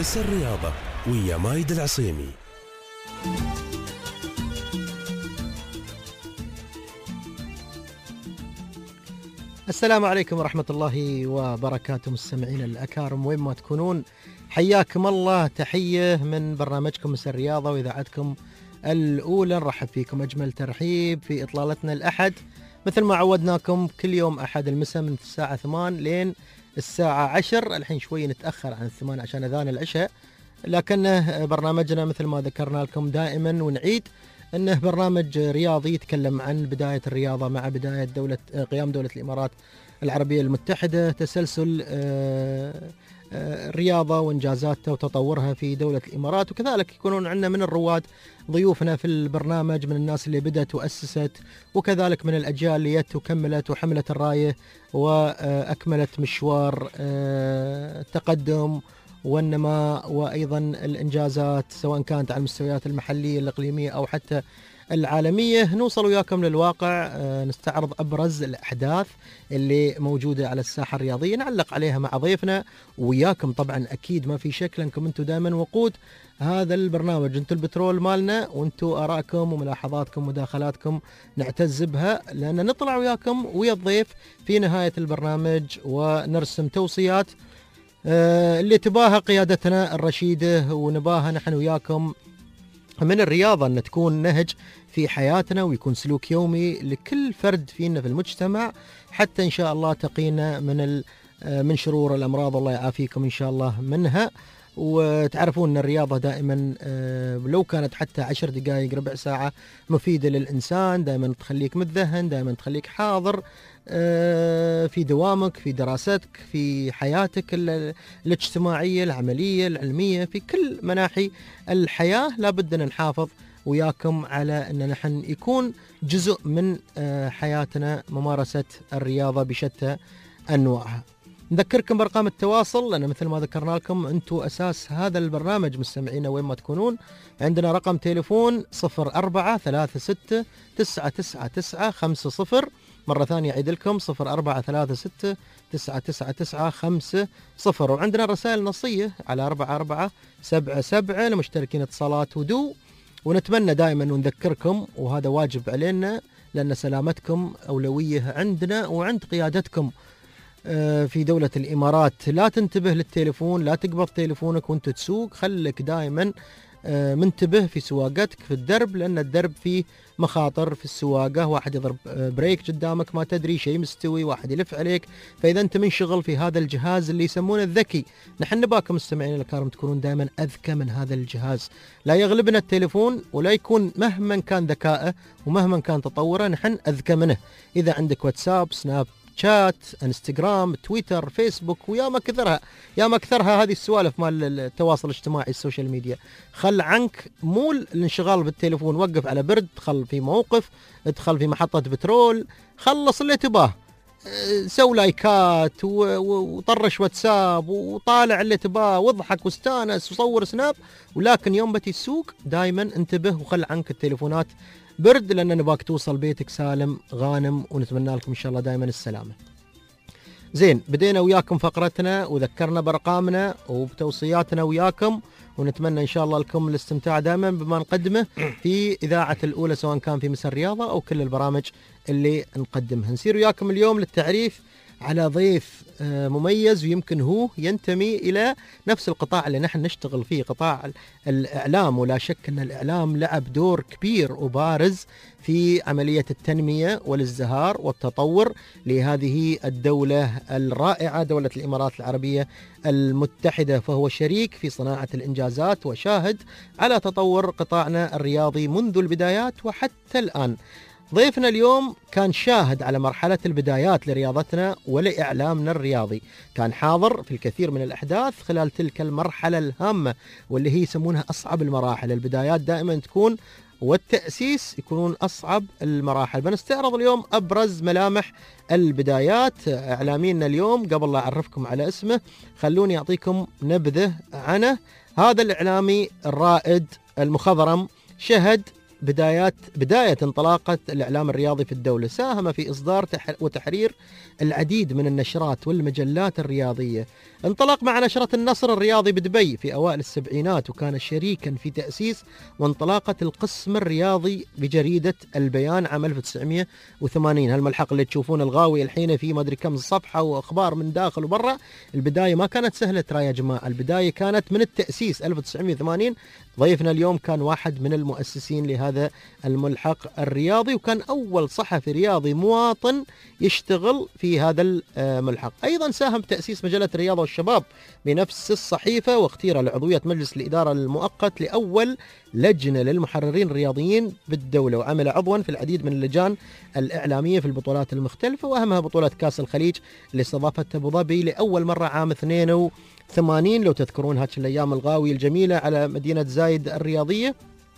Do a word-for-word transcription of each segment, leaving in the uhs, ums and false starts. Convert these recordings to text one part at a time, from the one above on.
مس الرياضة ويا مايد العصيمي. السلام عليكم ورحمة الله وبركاته مستمعين الأكارم وين ما تكونون، حياكم الله. تحية من برنامجكم مس الرياضة وإذاعتكم الأولى. نرحب فيكم أجمل ترحيب في إطلالتنا الأحد مثل ما عودناكم كل يوم أحد المساء من الساعة ثمان لين الساعة عشر. الحين شوي نتأخر عن الثمان عشان أذان العشاء، لكنه برنامجنا مثل ما ذكرنا لكم دائما ونعيد أنه برنامج رياضي يتكلم عن بداية الرياضة مع بداية دولة قيام دولة الإمارات العربية المتحدة، تسلسل الرياضة وإنجازاتها وتطورها في دولة الإمارات، وكذلك يكونون عندنا من الرواد ضيوفنا في البرنامج من الناس اللي بدأت وأسست، وكذلك من الأجيال اللي جت وكملت وحملت الراية وأكملت مشوار التقدم والنماء وأيضا الإنجازات سواء كانت على المستويات المحلية الإقليمية أو حتى العالمية. نوصل وياكم للواقع، نستعرض أبرز الأحداث اللي موجودة على الساحة الرياضية، نعلق عليها مع ضيفنا وياكم. طبعا أكيد ما في شك لأنكم أنتم دائما وقود هذا البرنامج، أنتم البترول مالنا، وأنتم آرائكم وملاحظاتكم ومداخلاتكم نعتز بها، لأن نطلع وياكم ويا الضيف في نهاية البرنامج ونرسم توصيات اللي تباها قيادتنا الرشيدة، ونباها نحن وياكم من الرياضة أن تكون نهج في حياتنا ويكون سلوك يومي لكل فرد فينا في المجتمع، حتى إن شاء الله تقينا من من شرور الأمراض، الله يعافيكم إن شاء الله منها. وتعرفون أن الرياضة دائما لو كانت حتى عشر دقائق ربع ساعة مفيدة للإنسان، دائما تخليك متذهن، دائما تخليك حاضر في دوامك، في دراستك، في حياتك الاجتماعية العملية العلمية، في كل مناحي الحياة. لابد أن نحافظ وياكم على أن نحن يكون جزء من حياتنا ممارسة الرياضة بشتى أنواعها. نذكركم بأرقام التواصل، لأن مثل ما ذكرنا لكم أنتم أساس هذا البرنامج مستمعينا وين ما تكونون. عندنا رقم تليفون صفر أربعة ثلاثة ستة تسعة تسعة تسعة خمسة صفر، مرة ثانية أعيد لكم صفر أربعة ثلاثة ستة تسعة تسعة تسعة خمسة صفر. وعندنا رسائل نصية على أربعة أربعة سبعة سبعة لمشتركين اتصالات ودو. ونتمنى دائما نذكركم، وهذا واجب علينا لأن سلامتكم أولوية عندنا وعند قيادتكم في دولة الإمارات. لا تنتبه للتليفون، لا تقبض تليفونك وانت تسوق، خلك دائما منتبه في سواقتك في الدرب، لأن الدرب فيه مخاطر في السواقة، واحد يضرب بريك قدامك ما تدري، شيء مستوي، واحد يلف عليك، فإذا أنت منشغل في هذا الجهاز اللي يسمونه الذكي. نحن نباكم مستمعين الكرام تكونون دائما أذكى من هذا الجهاز، لا يغلبنا التليفون ولا يكون مهما كان ذكائه ومهما كان تطوره نحن أذكى منه. إذا عندك واتساب، سناب شات، انستغرام، تويتر، فيسبوك، ويا ما كثرها يا ما كثرها هذه السوالف مال التواصل الاجتماعي السوشيال ميديا، خل عنك مو الانشغال بالتليفون، وقف على برد، دخل في موقف، ادخل في محطة بترول، خلص اللي تباه، سو لايكات وطرش واتساب وطالع اللي تباه واضحك واستانس وصور سناب، ولكن يوم بتي السوق دائما انتبه وخل عنك التليفونات برد، لأن نباك توصل بيتك سالم غانم، ونتمنى لكم إن شاء الله دائما السلامة. زين، بدينا وياكم فقرتنا وذكرنا بأرقامنا وبتوصياتنا وياكم، ونتمنى إن شاء الله لكم الاستمتاع دائما بما نقدمه في إذاعة الأولى سواء كان في مس الرياضة أو كل البرامج اللي نقدمها. نسير وياكم اليوم للتعريف على ضيف مميز، ويمكن هو ينتمي إلى نفس القطاع اللي نحن نشتغل فيه، قطاع الإعلام. ولا شك أن الإعلام لعب دور كبير وبارز في عملية التنمية والازدهار والتطور لهذه الدولة الرائعة، دولة الإمارات العربية المتحدة، فهو شريك في صناعة الإنجازات وشاهد على تطور قطاعنا الرياضي منذ البدايات وحتى الآن. ضيفنا اليوم كان شاهد على مرحلة البدايات لرياضتنا ولإعلامنا الرياضي، كان حاضر في الكثير من الأحداث خلال تلك المرحلة الهامة واللي هي يسمونها أصعب المراحل. البدايات دائما تكون والتأسيس يكونون أصعب المراحل. بنستعرض اليوم أبرز ملامح البدايات. إعلامينا اليوم قبل لا أعرفكم على اسمه خلوني أعطيكم نبذة عنه. هذا الإعلامي الرائد المخضرم شهد بدايات بداية انطلاقة الإعلام الرياضي في الدولة. ساهم في إصدار تح- وتحرير العديد من النشرات والمجلات الرياضية. انطلق مع نشرة النصر الرياضي بدبي في أوائل السبعينات، وكان شريكا في تأسيس وانطلاقة القسم الرياضي بجريدة البيان عام ألف وتسعمئة وثمانين. هالملحق اللي تشوفون الغاوي الحين فيه ما أدري كم صفحة وأخبار من داخل وبرا. البداية ما كانت سهلة ترى يا جماعة، البداية كانت من التأسيس ألف وتسعمئة وثمانين. ضيفنا اليوم كان واحد من المؤسسين لهذا الملحق الرياضي، وكان أول صحفي رياضي مواطن يشتغل في هذا الملحق. أيضا ساهم بتأسيس مجلة الرياضة والشباب بنفس الصحيفة، واختير لعضوية مجلس الإدارة المؤقت لأول لجنة للمحررين الرياضيين بالدولة، وعمل عضوا في العديد من اللجان الإعلامية في البطولات المختلفة، وأهمها بطولة كأس الخليج اللي استضافتها أبو ظبي لأول مرة عام اثنين وثمانين لو تذكرون هاتش الأيام الغاوية الجميلة على مدينة زايد الرياضية.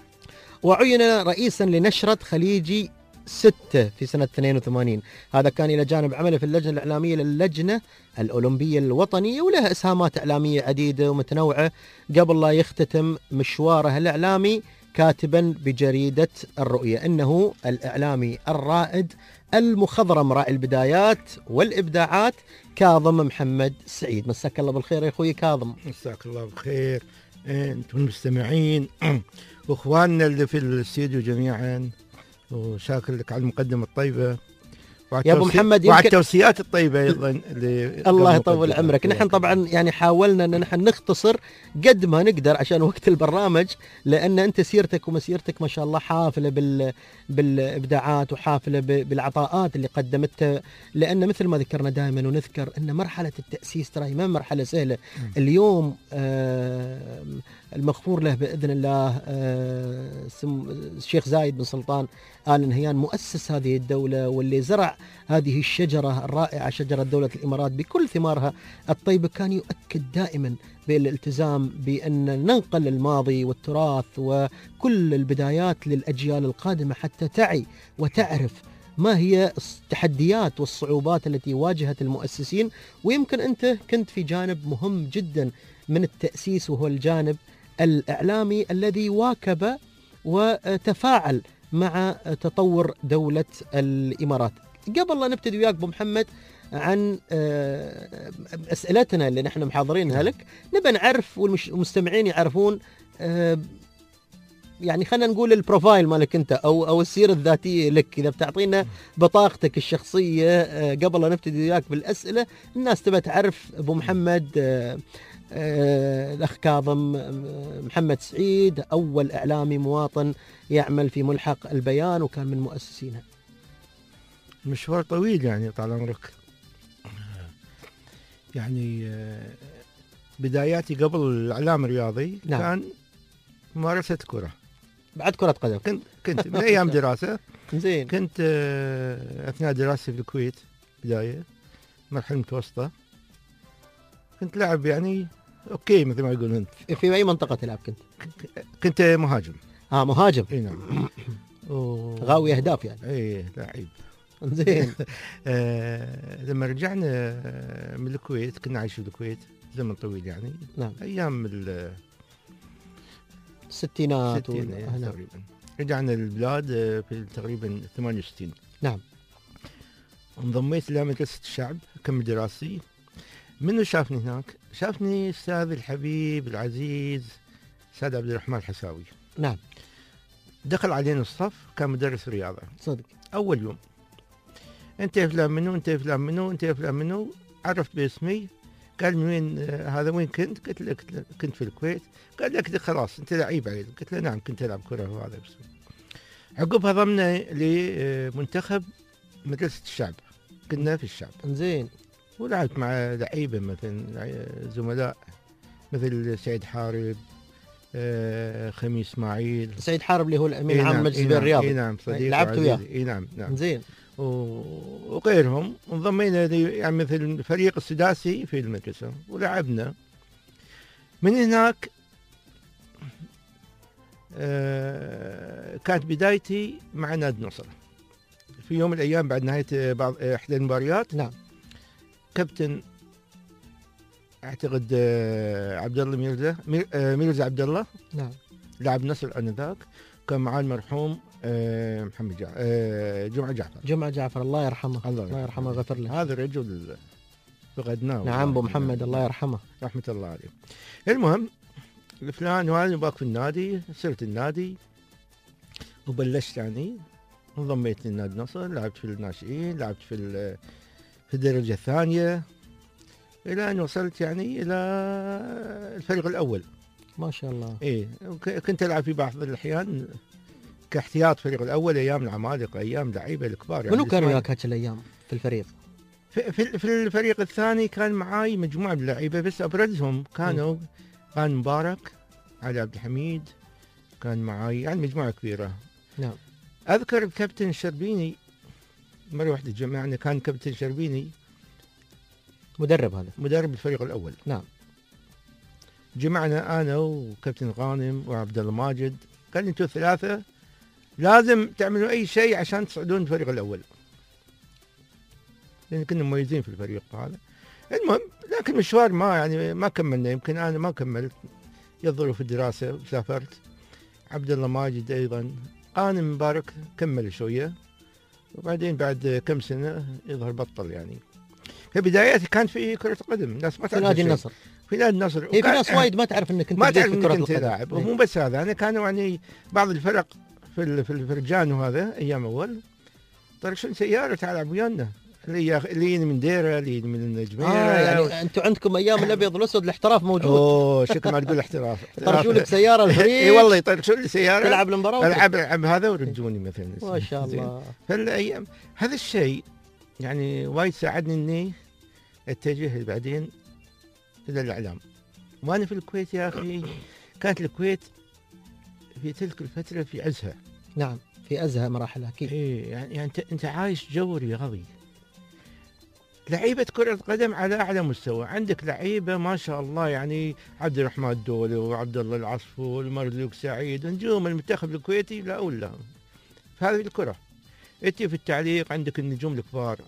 وعين رئيسا لنشرة خليجي ستة في سنة اثنين وثمانين. هذا كان إلى جانب عمله في اللجنة الإعلامية للجنة الأولمبية الوطنية، ولها إسهامات إعلامية عديدة ومتنوعة قبل لا يختتم مشواره الإعلامي كاتبا بجريدة الرؤية. إنه الإعلامي الرائد المخضرم راعي البدايات والإبداعات كاظم محمد سعيد. مساك الله بالخير يا أخوي كاظم. مساك الله بالخير أنتم المستمعين وإخواننا اللي في الاستديو جميعا، وشاكر لك على المقدمة الطيبة يا ابو محمد، وعلى التوصيات الطيبة ايضا اللي الله يطول عمرك. نحن طبعا يعني حاولنا ان نحن نختصر قد ما نقدر عشان وقت البرنامج، لان انت سيرتك ومسيرتك ما شاء الله حافله بال بالابداعات وحافله بالعطاءات اللي قدمتها. لان مثل ما ذكرنا دائما ونذكر ان مرحله التاسيس ترى ما مرحله سهله. م. اليوم آه المغفور له باذن الله آه الشيخ زايد بن سلطان آل نهيان مؤسس هذه الدولة، واللي زرع هذه الشجرة الرائعة شجرة دولة الإمارات بكل ثمارها الطيبة، كان يؤكد دائما بالالتزام بأن ننقل الماضي والتراث وكل البدايات للأجيال القادمة حتى تعي وتعرف ما هي التحديات والصعوبات التي واجهت المؤسسين. ويمكن أنت كنت في جانب مهم جدا من التأسيس، وهو الجانب الإعلامي الذي واكب وتفاعل مع تطور دولة الإمارات. قبل لا نبتدي وياك أبو محمد عن أسئلتنا اللي نحن محاضرينها لك، نبى نعرف والمستمعين يعرفون يعني خلينا نقول البروفايل مالك أنت أو أو السيرة الذاتية لك. إذا بتعطينا بطاقتك الشخصية قبل لا نبتدي وياك بالأسئلة، الناس تبى تعرف أبو محمد. آه، الأخ كاظم محمد سعيد أول إعلامي مواطن يعمل في ملحق البيان، وكان من مؤسسينها. مشوار طويل يعني طال عمرك. يعني بداياتي قبل الإعلام الرياضي نعم. كان ممارسة كرة، بعد كرة قدم. كنت كنت من أيام دراسة. زين. كنت أثناء دراستي في الكويت بداية مرحلة متوسطة، كنت لاعب يعني اوكي مثل ما يقولون. انت في اي منطقه تلعب كنت؟ كنت مهاجم. اه مهاجم. اي نعم. غاوي اهداف يعني. اي لاعب. زين. آه لما رجعنا من الكويت، كنا عايشين في الكويت زمن طويل يعني. نعم. ايام الستينات تقريبا. رجعنا البلاد في تقريبا ثمانية وستين. نعم. انضميت الى مدرسة الشعب اكمل دراستي. منو شافني هناك؟ شافني أستاذ الحبيب العزيز أستاذ عبد الرحمن الحساوي. نعم. دخل علينا الصف، كان مدرس رياضة. صدق. أول يوم أنت فلان منو، أنت فلان منو، أنت فلان منو. عرفت باسمي، قال من وين آه هذا وين كنت؟ قلت له كنت في الكويت. قال لك خلاص أنت لعيب عيد. قلت له نعم كنت ألعب كرة وهذا بس. عقبها ضمنا لمنتخب مدرسة الشعب، كنا في الشعب. زين. ولعبت مع لعيبة مثل زملاء مثل سعيد حارب، آه خميس اسماعيل. سعيد حارب اللي هو الامين العام مجلس الرياضي. اي نعم صديق. لعبت وياه. اي نعم نعم. زين. وغيرهم. انضمينا يعني مثل الفريق السداسي في المدرسة ولعبنا. من هناك آه كانت بدايتي مع نادي النصر. في يوم من الايام بعد نهاية بعض احدى المباريات نعم كابتن اعتقد عبد الله ميرزا ميرزا عبد الله نعم لاعب نصر انذاك، وكان معاه المرحوم آه، محمد جع... آه، جمعة جعفر. جمعة جعفر الله يرحمه. الله الله يرحمه ويغفر له. هذا الرجل فقدناه. نعم ابو محمد الله يرحمه. رحمة الله عليه. المهم الفلان وانا باك في النادي، صرت النادي وبلشت يعني انضميت للنادي النصر، لعبت في الناشئين، لعبت في في الدرجة الثانية إلى أن وصلت يعني إلى الفريق الأول. ما شاء الله. إيه كنت ألعب في بعض الأحيان كاحتياط فريق الأول أيام العمالقة، أيام لعيبة الكبار. يعني منو كان وياك هاك الأيام في الفريق؟ في, في, في الفريق الثاني كان معاي مجموعة من اللعيبة، بس أبرزهم كانوا كان مبارك، علي عبد الحميد، كان معاي يعني مجموعة كبيرة. نعم. أذكر الكابتن الشربيني مرة واحدة جمعنا، كان كابتن شربيني مدرب، هذا مدرب الفريق الأول. نعم. جمعنا أنا وكابتن غانم وعبد الله ماجد، قال لي أنتوا الثلاثة لازم تعملوا أي شيء عشان تصعدون الفريق الأول، لأن كنا مميزين في الفريق هذا. المهم لكن مشوار ما يعني ما كملنا، يمكن أنا ما كملت يظهر في الدراسة وسافرت. عبد الله ماجد أيضا، غانم مبارك كمل شوية، وبعدين بعد كم سنة يظهر بطل. يعني في بداياتي كان في كرة القدم، الناس ما تعرف في نادي النصر. في نادي النصر هي في ناس وايد ما تعرف انك كنت ما تعرف في كرة انك كنت لاعب. ومو بس هذا، انا كانوا يعني بعض الفرق في في الفرجان وهذا ايام اول طرشون سيارة تعال العب ويانا، اللي اللي من ديره، اللي من النجمية. اه يعني انتم عندكم ايام الابيض والاسود الاحتراف موجود. اوه شكل ما تقول احتراف. يطرشون لك سيارة الفريق. اي والله يطرشون لي سيارة تلعب المباراة، العب العب هذا ويرجوني مثلا. ما شاء الله. فالايام هذا الشيء يعني وايد ساعدني اني اتجه بعدين الى الاعلام. وانا في الكويت يا اخي، كانت الكويت في تلك الفتره في عزها. نعم في ازهى مراحلها اكيد. ايه يعني, يعني انت انت عايش جو رياضي، لعيبه كره قدم على اعلى مستوى. عندك لعيبه ما شاء الله، يعني عبد الرحمن الدولي وعبد الله العصفور ومرزوق سعيد، نجوم المنتخب الكويتي لا اقول لهم. فهذه الكره. انت في التعليق عندك النجوم الكبار،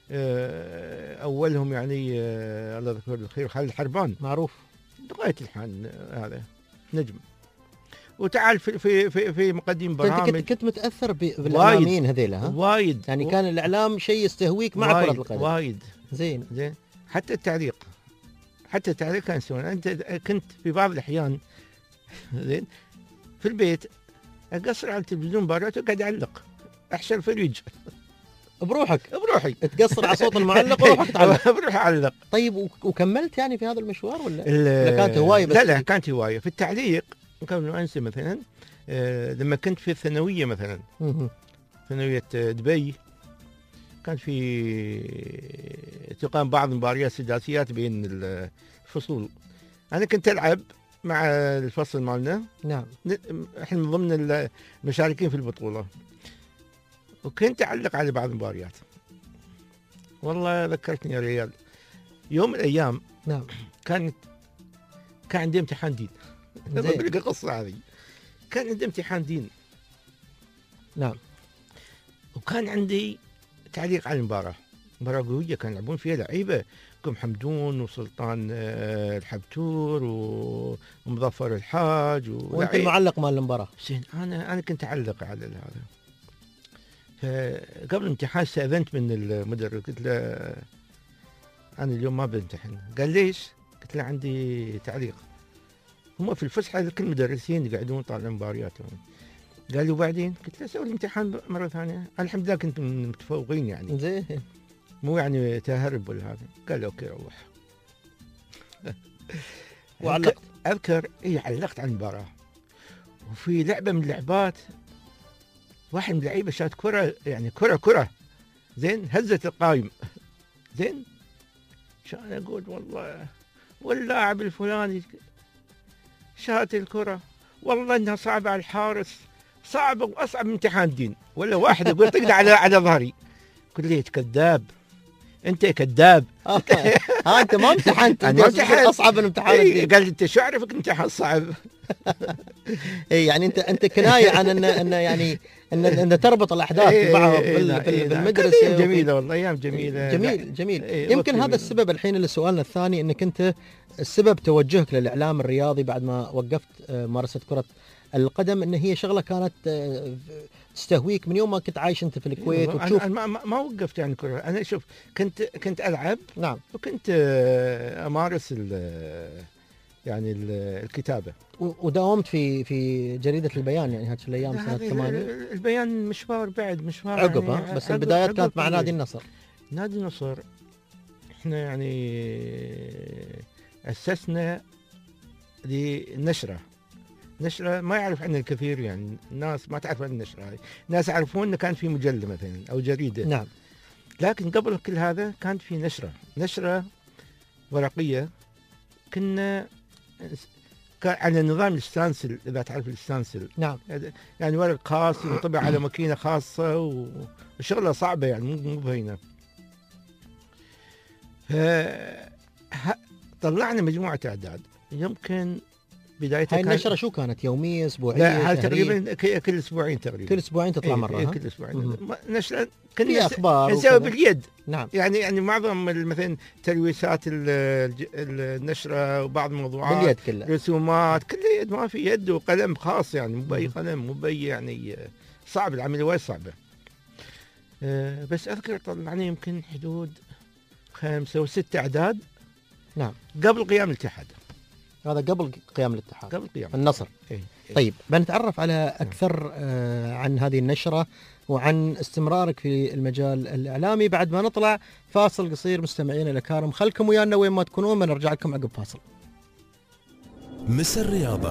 اولهم يعني الله يذكره بالخير خالد الحربان، معروف لغايه الحين هذا نجم. وتعال في في في, في مقدم برامج. انت كنت, كنت متاثر بالاعلاميين هذيلا؟ ها وايد يعني و... كان الاعلام شيء يستهويك مع كره القدم. وايد زين زين. حتى التعليق حتى التعليق كان يسوون. انت كنت في بعض الاحيان زين في البيت اقصر على التلفزيون مباريات وقاعد اعلق، احشر الفريج بروحك بروحي تقصر على صوت المعلق وروحك تعلق. بروح اعلق. طيب وكملت يعني في هذا المشوار ولا ولا كانت هوايه بس؟ لا لا كانت هوايه في التعليق. كان انسى مثلا آه لما كنت في الثانويه مثلا ثانويه دبي، كان في تقام بعض المباريات السداسيات بين الفصول. انا كنت العب مع الفصل مالنا. نعم. احنا من ضمن المشاركين في البطوله، وكنت أعلق على بعض المباريات. والله ذكرتني يا ريال يوم من الأيام. نعم. كان كان عندي امتحان دين. أنا أقول لك القصة هذه. كان عندي امتحان دين. نعم. وكان عندي تعليق على المباراة، مباراة قوية كان يلعبون فيها لعيبة كم حمدون وسلطان الحبتور ومظفر الحاج. وأنت المعلق مال المباراة. زين أنا أنا كنت أعلق على هذا. فقبل الامتحان استأذنت من المدرب، قلت له أنا اليوم ما بامتحن. قال ليش؟ قلت له عندي تعليق. هم في الفسحة كل المدرسين يقعدون طالعين مباريات. قال لي وبعدين؟ قلت له سوي الامتحان مرة ثانية. الحمد لله كنت من المتفوقين يعني. زين. مو يعني تهرب ولا هذا. قال لي أوكي روح. وعلقت. أذكر إيه علقت على المباراة. وفي لعبة من اللعبات واحد من اللعيبه شات كره، يعني كره كره زين هزت القايم زين. شان اقول والله واللاعب الفلاني شات الكره، والله انها صعبه على الحارس، صعبه واصعب من امتحان دين. ولا واحد يقول تقدر على على ظهري. قلت له كذاب انت كذاب. ها انت ما امتحنت، اصعب من امتحان الدين. قال انت شو عرفك امتحان صعب؟ اي يعني انت انت كنايه عن ان ان يعني ان ان تربط الاحداث ببعض بالمدرسه. جميله والله ايام جميله. جميل جميل. يمكن هذا السبب الحين لسؤالنا الثاني، انك انت السبب توجهك للاعلام الرياضي بعد ما وقفت ممارسه كره القدم ان هي شغله كانت آه، تستهويك من يوم ما كنت عايش انت في الكويت والله وتشوف. أنا ما, ما ما وقفت يعني كرة. انا شوف كنت كنت العب نعم. وكنت آه، امارس ال- يعني ال- الكتابه. و- وداومت في في جريده البيان يعني هذه الايام سنه هذه ثمانين البيان مشوار بعد مشوار عقب، يعني ها بس عقب- البدايات عقب كانت مع طويل. نادي النصر. نادي النصر احنا يعني اسسنا لنشره نشره ما يعرف عنها الكثير، يعني الناس ما تعرف عن النشره هذه، الناس يعرفون انه كان في مجله مثلا او جريده. نعم. لكن قبل كل هذا كانت في نشره نشره ورقيه. كنا كان على نظام الستانسل، اذا تعرف الستانسل، نعم. يعني ورق خاص ينطبع على ماكينه خاصه و- وشغله صعبه يعني مو مو بهينه. ف طلعنا مجموعه اعداد يمكن بدايتها هاي كان- النشره شو كانت، يوميه اسبوعيه لا هاي شهرية؟ تقريبا ك- كل اسبوعين تقريبا. كل اسبوعين تطلع إيه مره. إيه ها؟ كل اسبوعين مهم. ما- نشره في كنا اخبار نسوي وكذا. باليد. نعم. يعني يعني معظم ال- مثلا تلويسات ال- الج- النشره وبعض الموضوعات باليد كلها. رسومات كلها يد، ما في يد وقلم خاص، يعني مو باي قلم مو باي يعني صعب، العمليه وايد صعبه. أه بس اذكر طلعنا يمكن حدود خمسه وست اعداد. نعم. قبل قيام الاتحاد. هذا قبل قيام الاتحاد. قبل قيام النصر. إيه. إيه. طيب بنتعرف على اكثر آه عن هذه النشره وعن استمرارك في المجال الاعلامي بعد ما نطلع فاصل قصير. مستمعينا الكرام خلكم ويانا وين ما تكونون، بنرجع لكم عقب فاصل. مس الرياضة.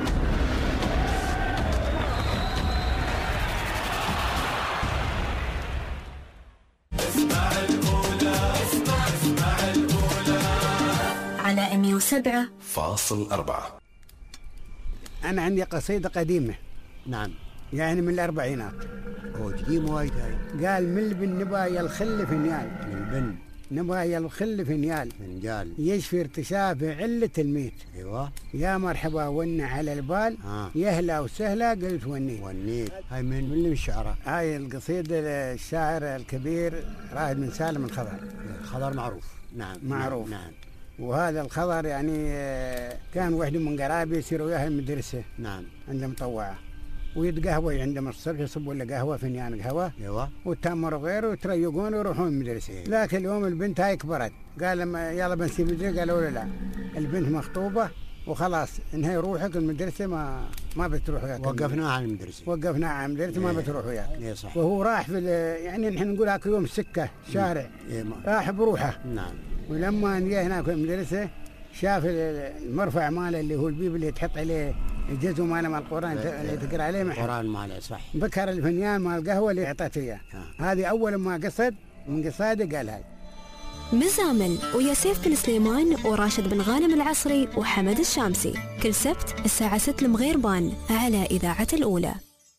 على مية وسبعة فاصل أربعة. أنا عندي قصيدة قديمة. نعم. يعني من الأربعينات. هو تقيم وايد هاي. قال من البن نبا الخل في نيال. من البن نبا الخل في نيال. من جال. يشفي ارتشاف علة الميت. ايوه. يا مرحبا ون على البال. ها. يهلا وسهلا قلت وني. ونيت. هاي من من اللي من الشعراء. هاي القصيدة الشاعر الكبير رائد بن سالم الخضر. خضر معروف. نعم. معروف. نعم. وهذا الخضر يعني كان وحده من قرابي يصير وياها المدرسة. نعم. عنده مطوعة. ويتقهوى عندما الصبح يصبوا له قهوة فنيان قهوة. ايوه. وتمر وغيره وتريقون ويروحون المدرسة. لكن اليوم البنت هاي كبرت، قال لما يلا بنسيب المدرسة، قالوا له لا البنت مخطوبة وخلاص انهي روحك المدرسة، ما ما بتروح وياك. وقفناها عن المدرسة. وقفناها عن المدرسة ما إيه. بتروح وياك. ايه صح. وهو راح في يعني نحن نقول هاك يوم سكة شارع. إيه ما. راح بروحه. نعم. ولما جاء هناك في المدرسة شاف المرفع ماله اللي هو البيب اللي تحط عليه الجزء ماله مال القرآن اللي تقرأ عليه محل. القرآن ماله صح. بكر الفنيان مال القهوة اللي اعطته اياه. هذه أول ما قصد من قصاده قال هاي. مزامل ويا سيف بن سليمان وراشد بن غانم العصري وحمد الشامسي كل سبت الساعة ستة المغيربان على إذاعة الأولى.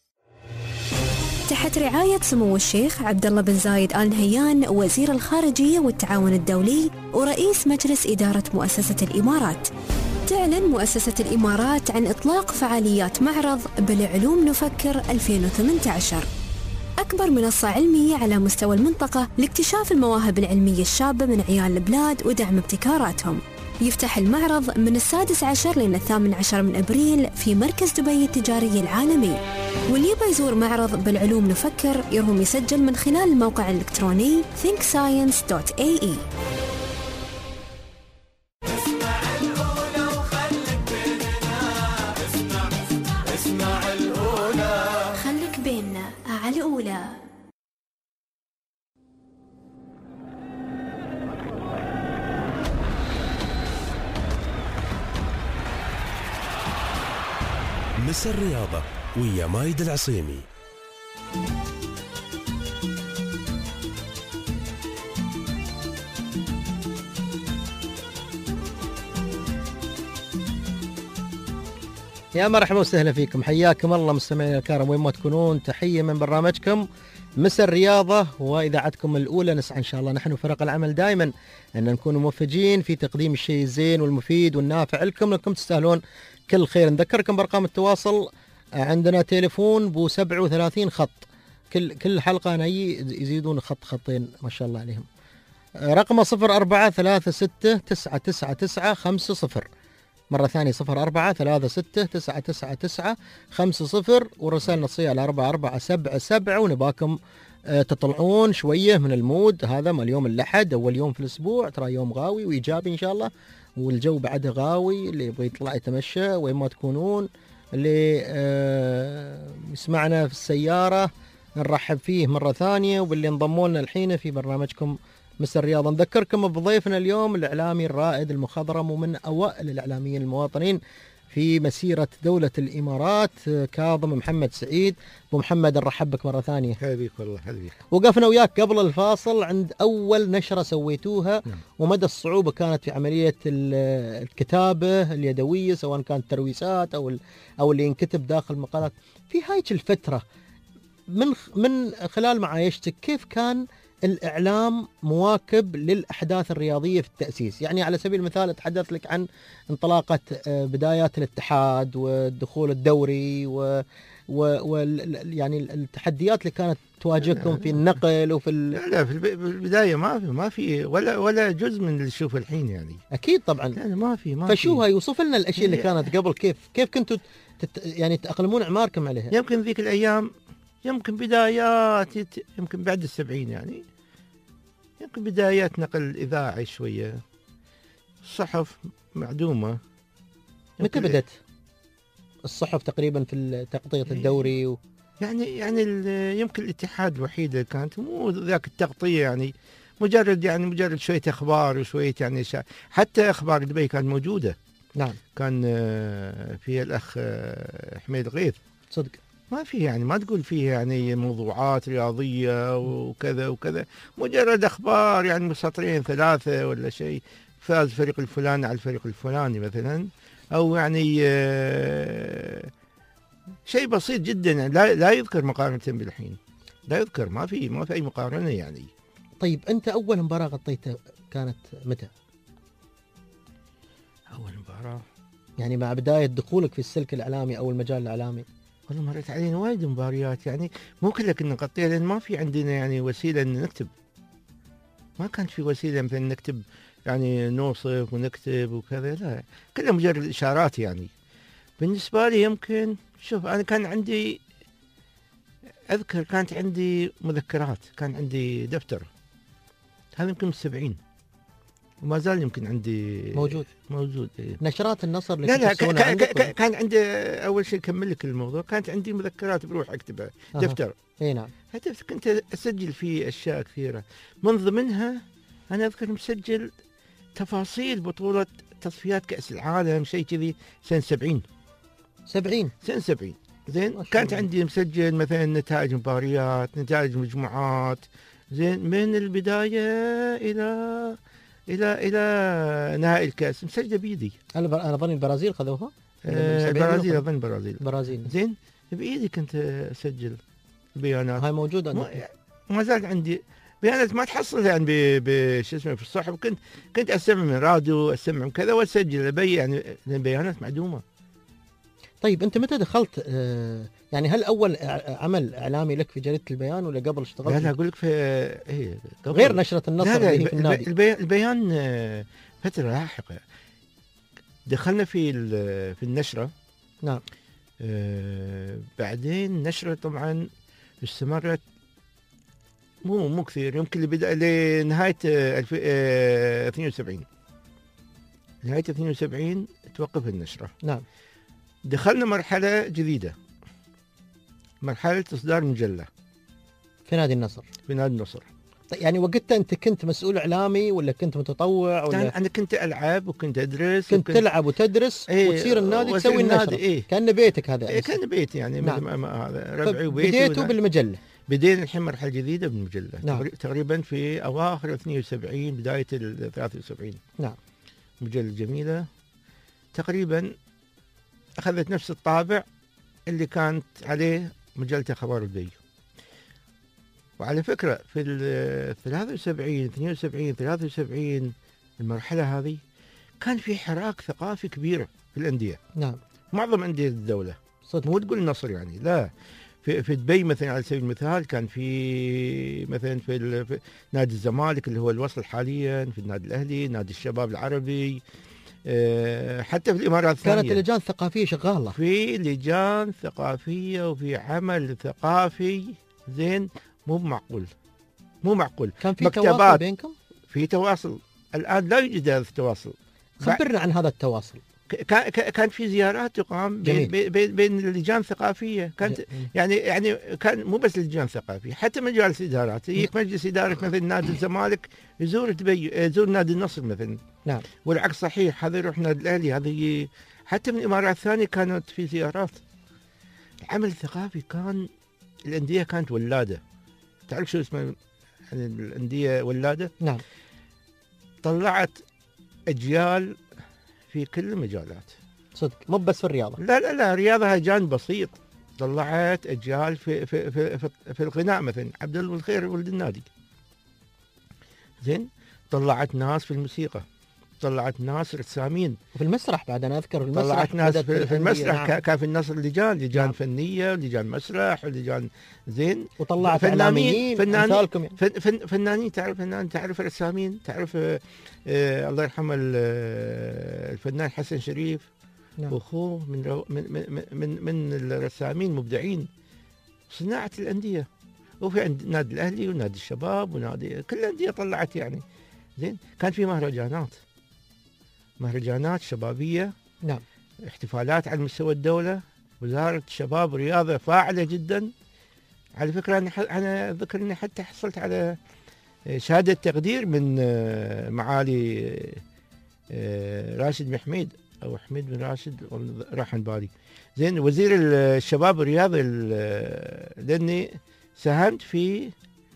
تحت رعاية سمو الشيخ عبد الله بن زايد آل نهيان وزير الخارجية والتعاون الدولي ورئيس مجلس إدارة مؤسسة الإمارات، تعلن مؤسسة الإمارات عن إطلاق فعاليات معرض بالعلوم نفكر ألفين وثمانية عشر، أكبر منصة علمية على مستوى المنطقة لاكتشاف المواهب العلمية الشابة من عيال البلاد ودعم ابتكاراتهم. يفتح المعرض من السادس عشر لين الثامن عشر من أبريل في مركز دبي التجاري العالمي، واللي يبغى يزور معرض بالعلوم نفكر يرهم يسجل من خلال الموقع الإلكتروني think science dot a e. خليك بيننا على الأولى. مس الرياضة ويا مايد العصيمي. يا مرحبا وسهلا فيكم، حياكم الله مستمعينا الكرام وين ما تكونون. تحية من برنامجكم مس الرياضة وإذاعتكم الأولى. نسعى إن شاء الله نحن فرق العمل دائما أن نكون موفقين في تقديم الشيء الزين والمفيد والنافع لكم، لكم تستاهلون كل خير. نذكركم بأرقام التواصل، عندنا تليفون بو سبعة وثلاثين خط، كل كل حلقة نجي يزيدون خط خطين ما شاء الله عليهم. رقمه صفر أربعة ثلاثة ستة تسعة تسعة تسعة خمسة صفر مرة ثانية صفر أربعة ثلاثة ستة تسعة تسعة تسعة خمسة صفر، ورسائل نصية على أربعة أربعة سبعة سبعة. ونباكم آه، تطلعون شوية من المود هذا مال يوم الأحد، أول يوم في الأسبوع، ترى يوم غاوي وإيجابي إن شاء الله، والجو بعده غاوي. اللي يبغى يطلع يتمشى وين ما تكونون، اللي آه، يسمعنا في السيارة نرحب فيه مرة ثانية، واللي انضموا لنا الحين في برنامجكم مستر رياضة. نذكركم بضيفنا اليوم الإعلامي الرائد المخضرم ومن أوائل الإعلاميين المواطنين في مسيرة دولة الإمارات، كاظم محمد سعيد. أبو محمد نرحب بك مرة ثانية. هلا بيك والله، هلا بيك. وقفنا وياك قبل الفاصل عند أول نشرة سويتوها، نعم. ومدى الصعوبة كانت في عملية ال- الكتابة اليدوية، سواء كانت ترويسات أو ال- أو اللي ينكتب داخل مقالات. في هاي الفترة من خ- من خلال معايشتك، كيف كان الإعلام مواكب للأحداث الرياضية في التأسيس؟ يعني على سبيل المثال أتحدث لك عن انطلاقة آه، بدايات الاتحاد والدخول الدوري و و وال- يعني التحديات اللي كانت تواجهكم في النقل وفي ال... لا لا، في الب- في البدايه ما في ما في ولا ولا جزء من اللي تشوفه الحين يعني. أكيد طبعا. لا ما في ما فشو في. هاي، وصف لنا الأشياء اللي كانت قبل، كيف كيف كنتوا تت يعني تأقلمون أعماركم عليها؟ يمكن ذيك الايام، يمكن بدايات يت- يمكن بعد السبعين يعني، يمكن بدايات نقل اذاعي شويه، الصحف معدومه. متى يمكن- بدت الصحف تقريبا في تغطية الدوري و... يعني يعني ال- يمكن الاتحاد الوحيد اللي كانت مو ذاك التغطيه يعني، مجرد يعني مجرد شويه اخبار وشويه يعني شا... حتى اخبار دبي كانت موجوده. نعم كان آه، في الاخ آه، حميد غيث، صدق. ما في يعني ما تقول فيه يعني موضوعات رياضيه وكذا وكذا، مجرد اخبار يعني سطرين ثلاثه ولا شيء، فاز الفريق الفلاني على الفريق الفلاني مثلا، او يعني آه، شيء بسيط جدا يعني، لا لا يذكر مقارنه بالحين، لا يذكر، ما في ما في اي مقارنه يعني. طيب أنت أول مباراة غطيتها كانت متى؟ اول مباراه يعني مع بداية دخولك في السلك الإعلامي أو المجال الإعلامي. والله مرت علينا وايد مباريات يعني، مو كلها كنا نغطيها لان ما في عندنا يعني وسيله ان نكتب، ما كانت في وسيله مثلا نكتب يعني نوصف ونكتب وكذا، لا كلها مجرد اشارات يعني. بالنسبه لي يمكن شوف، انا كان عندي، اذكر كانت عندي مذكرات، كان عندي دفتر، هذا يمكن من السبعين وما زال يمكن عندي موجود موجود إيه. نشرات النصر اللي لا كنتوا لا كان, تسوونها كان, عندك كان, ولا؟ كان عندي اول شيء اكمل لك الموضوع، كانت عندي مذكرات بروح اكتبها، أها. دفتر، اي نعم. هدف كنت اسجل فيه اشياء كثيره، من ضمنها انا اذكر مسجل تفاصيل بطوله تصفيات كاس العالم شيء كذي سنه سبعين سبعين. سنه سبعين زين. ما شاء كانت الله. عندي مسجل مثلا نتائج مباريات، نتائج مجموعات، زين، من البدايه الى الى الى نهائي الكاس مسجله بيدي. انا ب- انا اظن البرازيل خذوها. آه، البرازيل اظن البرازيل البرازيل زين، بايدي كنت اسجل بيانات، هاي موجوده ما, عندك. ما زال عندي بيانات ما تحصل يعني ب- بش اسمه في الصحف، كنت كنت اسمع من راديو، اسمع من كذا واسجل ابي يعني، البيانات معدومه. طيب انت متى دخلت آه يعني هل اول ع- عمل اعلامي لك في جريده البيان ولا قبل اشتغلت؟ لا لا اقول لك في ايه قبل- غير نشره النصر لا لا اللي هي في الب- النادي. البي- البيان آه، فتره لاحقه دخلنا في ال- في النشره. نعم. آه، بعدين النشره طبعا استمرت مو مو كثير، يمكن لبدا لنهايه آه، الف- آه، اثنين وسبعين، نهايه اثنين وسبعين توقف النشره. نعم. دخلنا مرحله جديده، مرحله اصدار مجله في نادي النصر. في نادي النصر. طيب يعني وقتها انت كنت مسؤول اعلامي ولا كنت متطوع كان ولا انا كنت العب وكنت ادرس كنت وكنت تلعب وتدرس إيه، وتصير النادي وأصير تسوي النادي، النشره إيه. كان بيتك هذا؟ إيه، كان بيت يعني نعم. مثل ما هذا ربعي وبيتي. بديتوا ولا- بالمجله. بدينا الحين مرحله جديده بالمجله. نعم. تقري- تقريبا في اواخر اثنين وسبعين بدايه ال ثلاثة وسبعين. نعم. مجله جميله تقريبا اخذت نفس الطابع اللي كانت عليه مجله اخبار البي. وعلى فكره في ال ثلاثة وسبعين اثنين وسبعين ثلاثة وسبعين المرحله هذه كان في حراك ثقافي كبير في الانديه، نعم. معظم انديه الدوله، صدق. مو تقول النصر يعني، لا، في في دبي مثلا على سبيل المثال كان في مثلا في, ال- في نادي الزمالك اللي هو الوصل حاليا، في النادي الاهلي، نادي الشباب العربي، آه، حتى في الامارات كانت الثانيه اللجان الثقافيه شغاله. في لجان ثقافيه وفي عمل ثقافي زين، مو معقول مو معقول. كان في تواصل مكتبات، بينكم؟ في تواصل. الان لا يوجد هذا التواصل. خبرنا عن هذا التواصل. كان كان في زيارات تقام بين جميل. بين بين اللجان الثقافيه، كانت جميل. يعني يعني كان مو بس اللجان الثقافيه، حتى مجالس ادارات، يجيك مجلس اداره مثلا نادي الزمالك يزور دبي، يزور نادي النصر مثلا. نعم. والعكس صحيح، هذا يروح نادي الاهلي، هذه حتى من الامارات الثانيه كانت في زيارات. العمل الثقافي كان، الانديه كانت ولاده. تعرف شو اسمه يعني الانديه ولاده؟ نعم. طلعت اجيال في كل المجالات. صدق، مو بس في الرياضه. لا لا لا، رياضها جانب بسيط. طلعت اجيال في في في في, في الغناء مثلا، عبد الله الخير ولد النادي. زين، طلعت ناس في الموسيقى، طلعت ناس رسامين، وفي المسرح بعد انا اذكر المسرح طلعت ناس بدأت في, في الأندية. المسرح. نعم. نعم. كان في النصر لجان لجان نعم. فنيه ولجان مسرح ولجان زين. وطلعت فنانين- اعلاميين فنانين- امثالكم يعني. فن فن فنانين، تعرف فنان، تعرف رسامين، تعرف آه آه الله يرحمه ال- آه، الفنان حسن شريف. نعم. واخوه من رو- من من من, من الرسامين مبدعين. صناعه الانديه، وفي عند نادي الاهلي ونادي الشباب ونادي كل الانديه طلعت يعني. زين، كان في مهرجانات مهرجانات شبابيه، نعم. احتفالات على مستوى الدوله. وزاره الشباب والرياضه فاعله جدا. على فكره انا ح- انا اذكر اني حتى حصلت على شهاده تقدير من آه، معالي آه، راشد بن حميد او حميد بن راشد، والله راح عن بالي. زين، وزير الشباب والرياضه، ال- لاني ساهمت في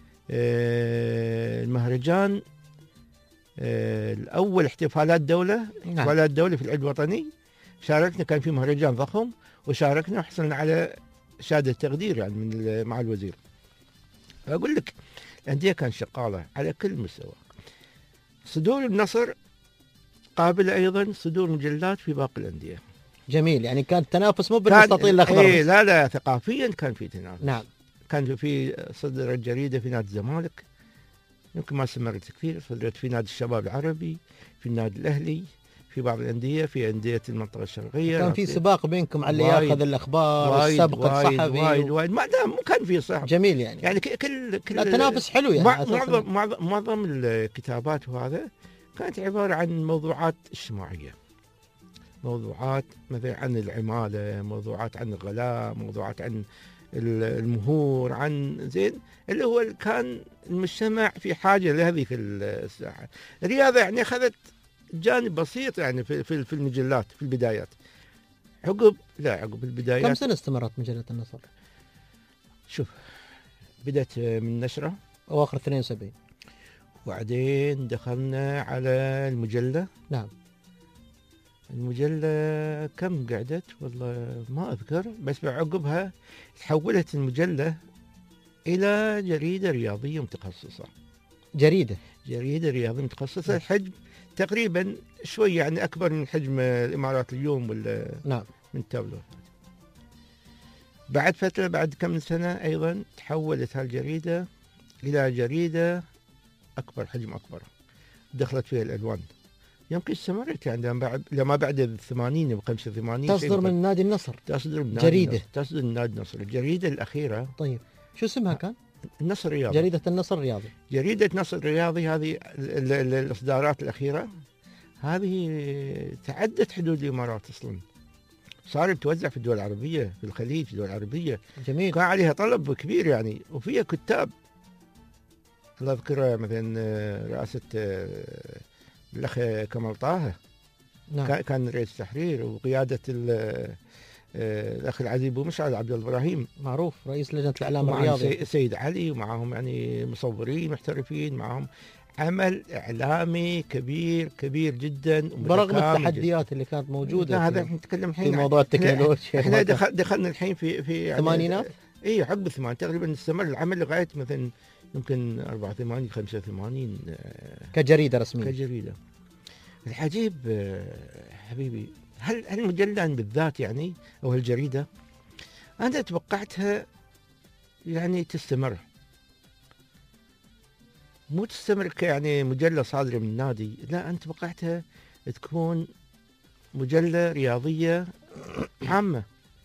آه، المهرجان آه، الاول، احتفالات دوله، نعم. احتفالات دوله في العيد الوطني. شاركنا، كان في مهرجان ضخم وشاركنا وحصلنا على شهاده تقدير يعني من ال- مع الوزير. اقول لك الانديه كان شغاله على كل مستوى. صدور النصر قابله ايضا صدور مجلات في باقي الانديه. جميل، يعني كان تنافس مو كان بالمستطيل الاخضر إيه بس. لا لا، ثقافيا كان في تنافس. نعم. كان في صدرت جريده في نادي الزمالك، يمكن ما استمرت كثير. صدرت في نادي الشباب العربي، في النادي الاهلي، في بعض الانديه، في انديه المنطقه الشرقيه. كان في سباق بينكم على اللي وايد- ياخذ الاخبار وايد والسبق وايد الصحفي وايد و... وايد ما لا مو كان في صح. جميل يعني. يعني ك- كل كل لا، تنافس حلو يعني مع- أساساً. معظم معظم معظم الكتابات وهذا كانت عباره عن موضوعات اجتماعيه. موضوعات مثلا عن العماله، موضوعات عن الغلاء، موضوعات عن ال- المهور، عن زين اللي هو كان المجتمع في حاجه لهذيك الساحه. الرياضه يعني اخذت جانب بسيط يعني في في في المجلات في البدايات. عقب لا عقب البدايات كم سنه استمرت مجله النصر؟ شوف، بدأت من نشرة، اواخر اثنين وسبعين. وبعدين دخلنا على المجلة. نعم. المجلة كم قعدت والله ما أذكر، بس عقبها تحولت المجلة إلى جريدة رياضية متخصصة. جريده. جريدة رياضية متخصصة، حجم تقريبا شوي يعني أكبر من حجم الإمارات اليوم ولا نعم. من تابلو. بعد فترة، بعد كم سنة أيضا تحولت هالجريدة إلى جريدة أكبر، حجم أكبر، دخلت فيها الألوان. يمكن استمرت يعني لما بعد لما بعد الثمانين و خمسة وثمانين تصدر من نادي النصر. تصدر من نادي جريدة. النصر. تصدر من نادي النصر. الجريدة الأخيرة طيب شو اسمها كان؟ النصر الرياضي. جريده النصر الرياضي. جريدة نصر الرياضي هذه ال- ال- الإصدارات الأخيرة هذه تعدت حدود الإمارات أصلا، صارت توزع في الدول العربية، في الخليج، في الدول العربية. جميل. كان عليها طلب كبير يعني، وفيها كتاب. الله يذكره مثلا رئاسة آه، الأخ كمال طه، نعم. كان- كان رئيس التحرير، وقيادة ال- آه، الأخ العزيز أبو مشعل عبد الله إبراهيم، معروف رئيس لجنه الاعلام ومعهم الرياضي. سي- سيد علي، ومعهم يعني مصورين محترفين، معهم عمل إعلامي كبير كبير جدا برغم ومتكامل التحديات اللي كانت جداً. موجوده لا، هذا في, احنا نتكلم في الحين موضوع التكنولوجيا. احنا دخل دخلنا الحين في في يعني الثمانينات. اي عقب الثمان تقريبا استمر العمل لغايه مثلا يمكن أربعة وثمانين خمسة وثمانين آه، كجريده رسميه. كجريده. العجيب آه، حبيبي، هل هل المجله بالذات يعني او الجريده انا توقعتها يعني تستمر، مو تستمر يعني مجله صادره من النادي، لا انا توقعتها تكون مجلة رياضية عامة،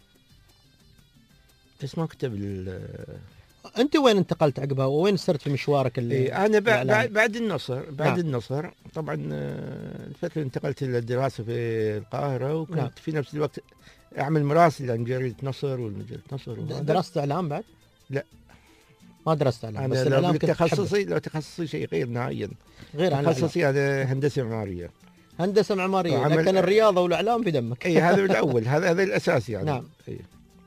بس ما كتب ال انت وين انتقلت عقبها وين صرت في مشوارك ال- إيه انا بعد الإعلامي؟ بعد, بعد النصر بعد نعم. النصر طبعا آه، الفترة اللي انتقلت للدراسة في القاهرة، وكنت نعم. في نفس الوقت اعمل مراسل عن جريدة نصر والمجلة نصر د- وهذا. درست اعلام بعد؟ لا. ما درست اعلام، بس انا لو الاعلام قلت كنت تحبه. تخصصي لو تخصصي شيء غير نهائيا. غير عن الإعلام. تخصصي انا هندسة معمارية. هندسه معماريه، وعمل- لكن الرياضه والاعلام في دمك. اي هذا الاول، هذا هذا الاساس يعني. نعم. إيه.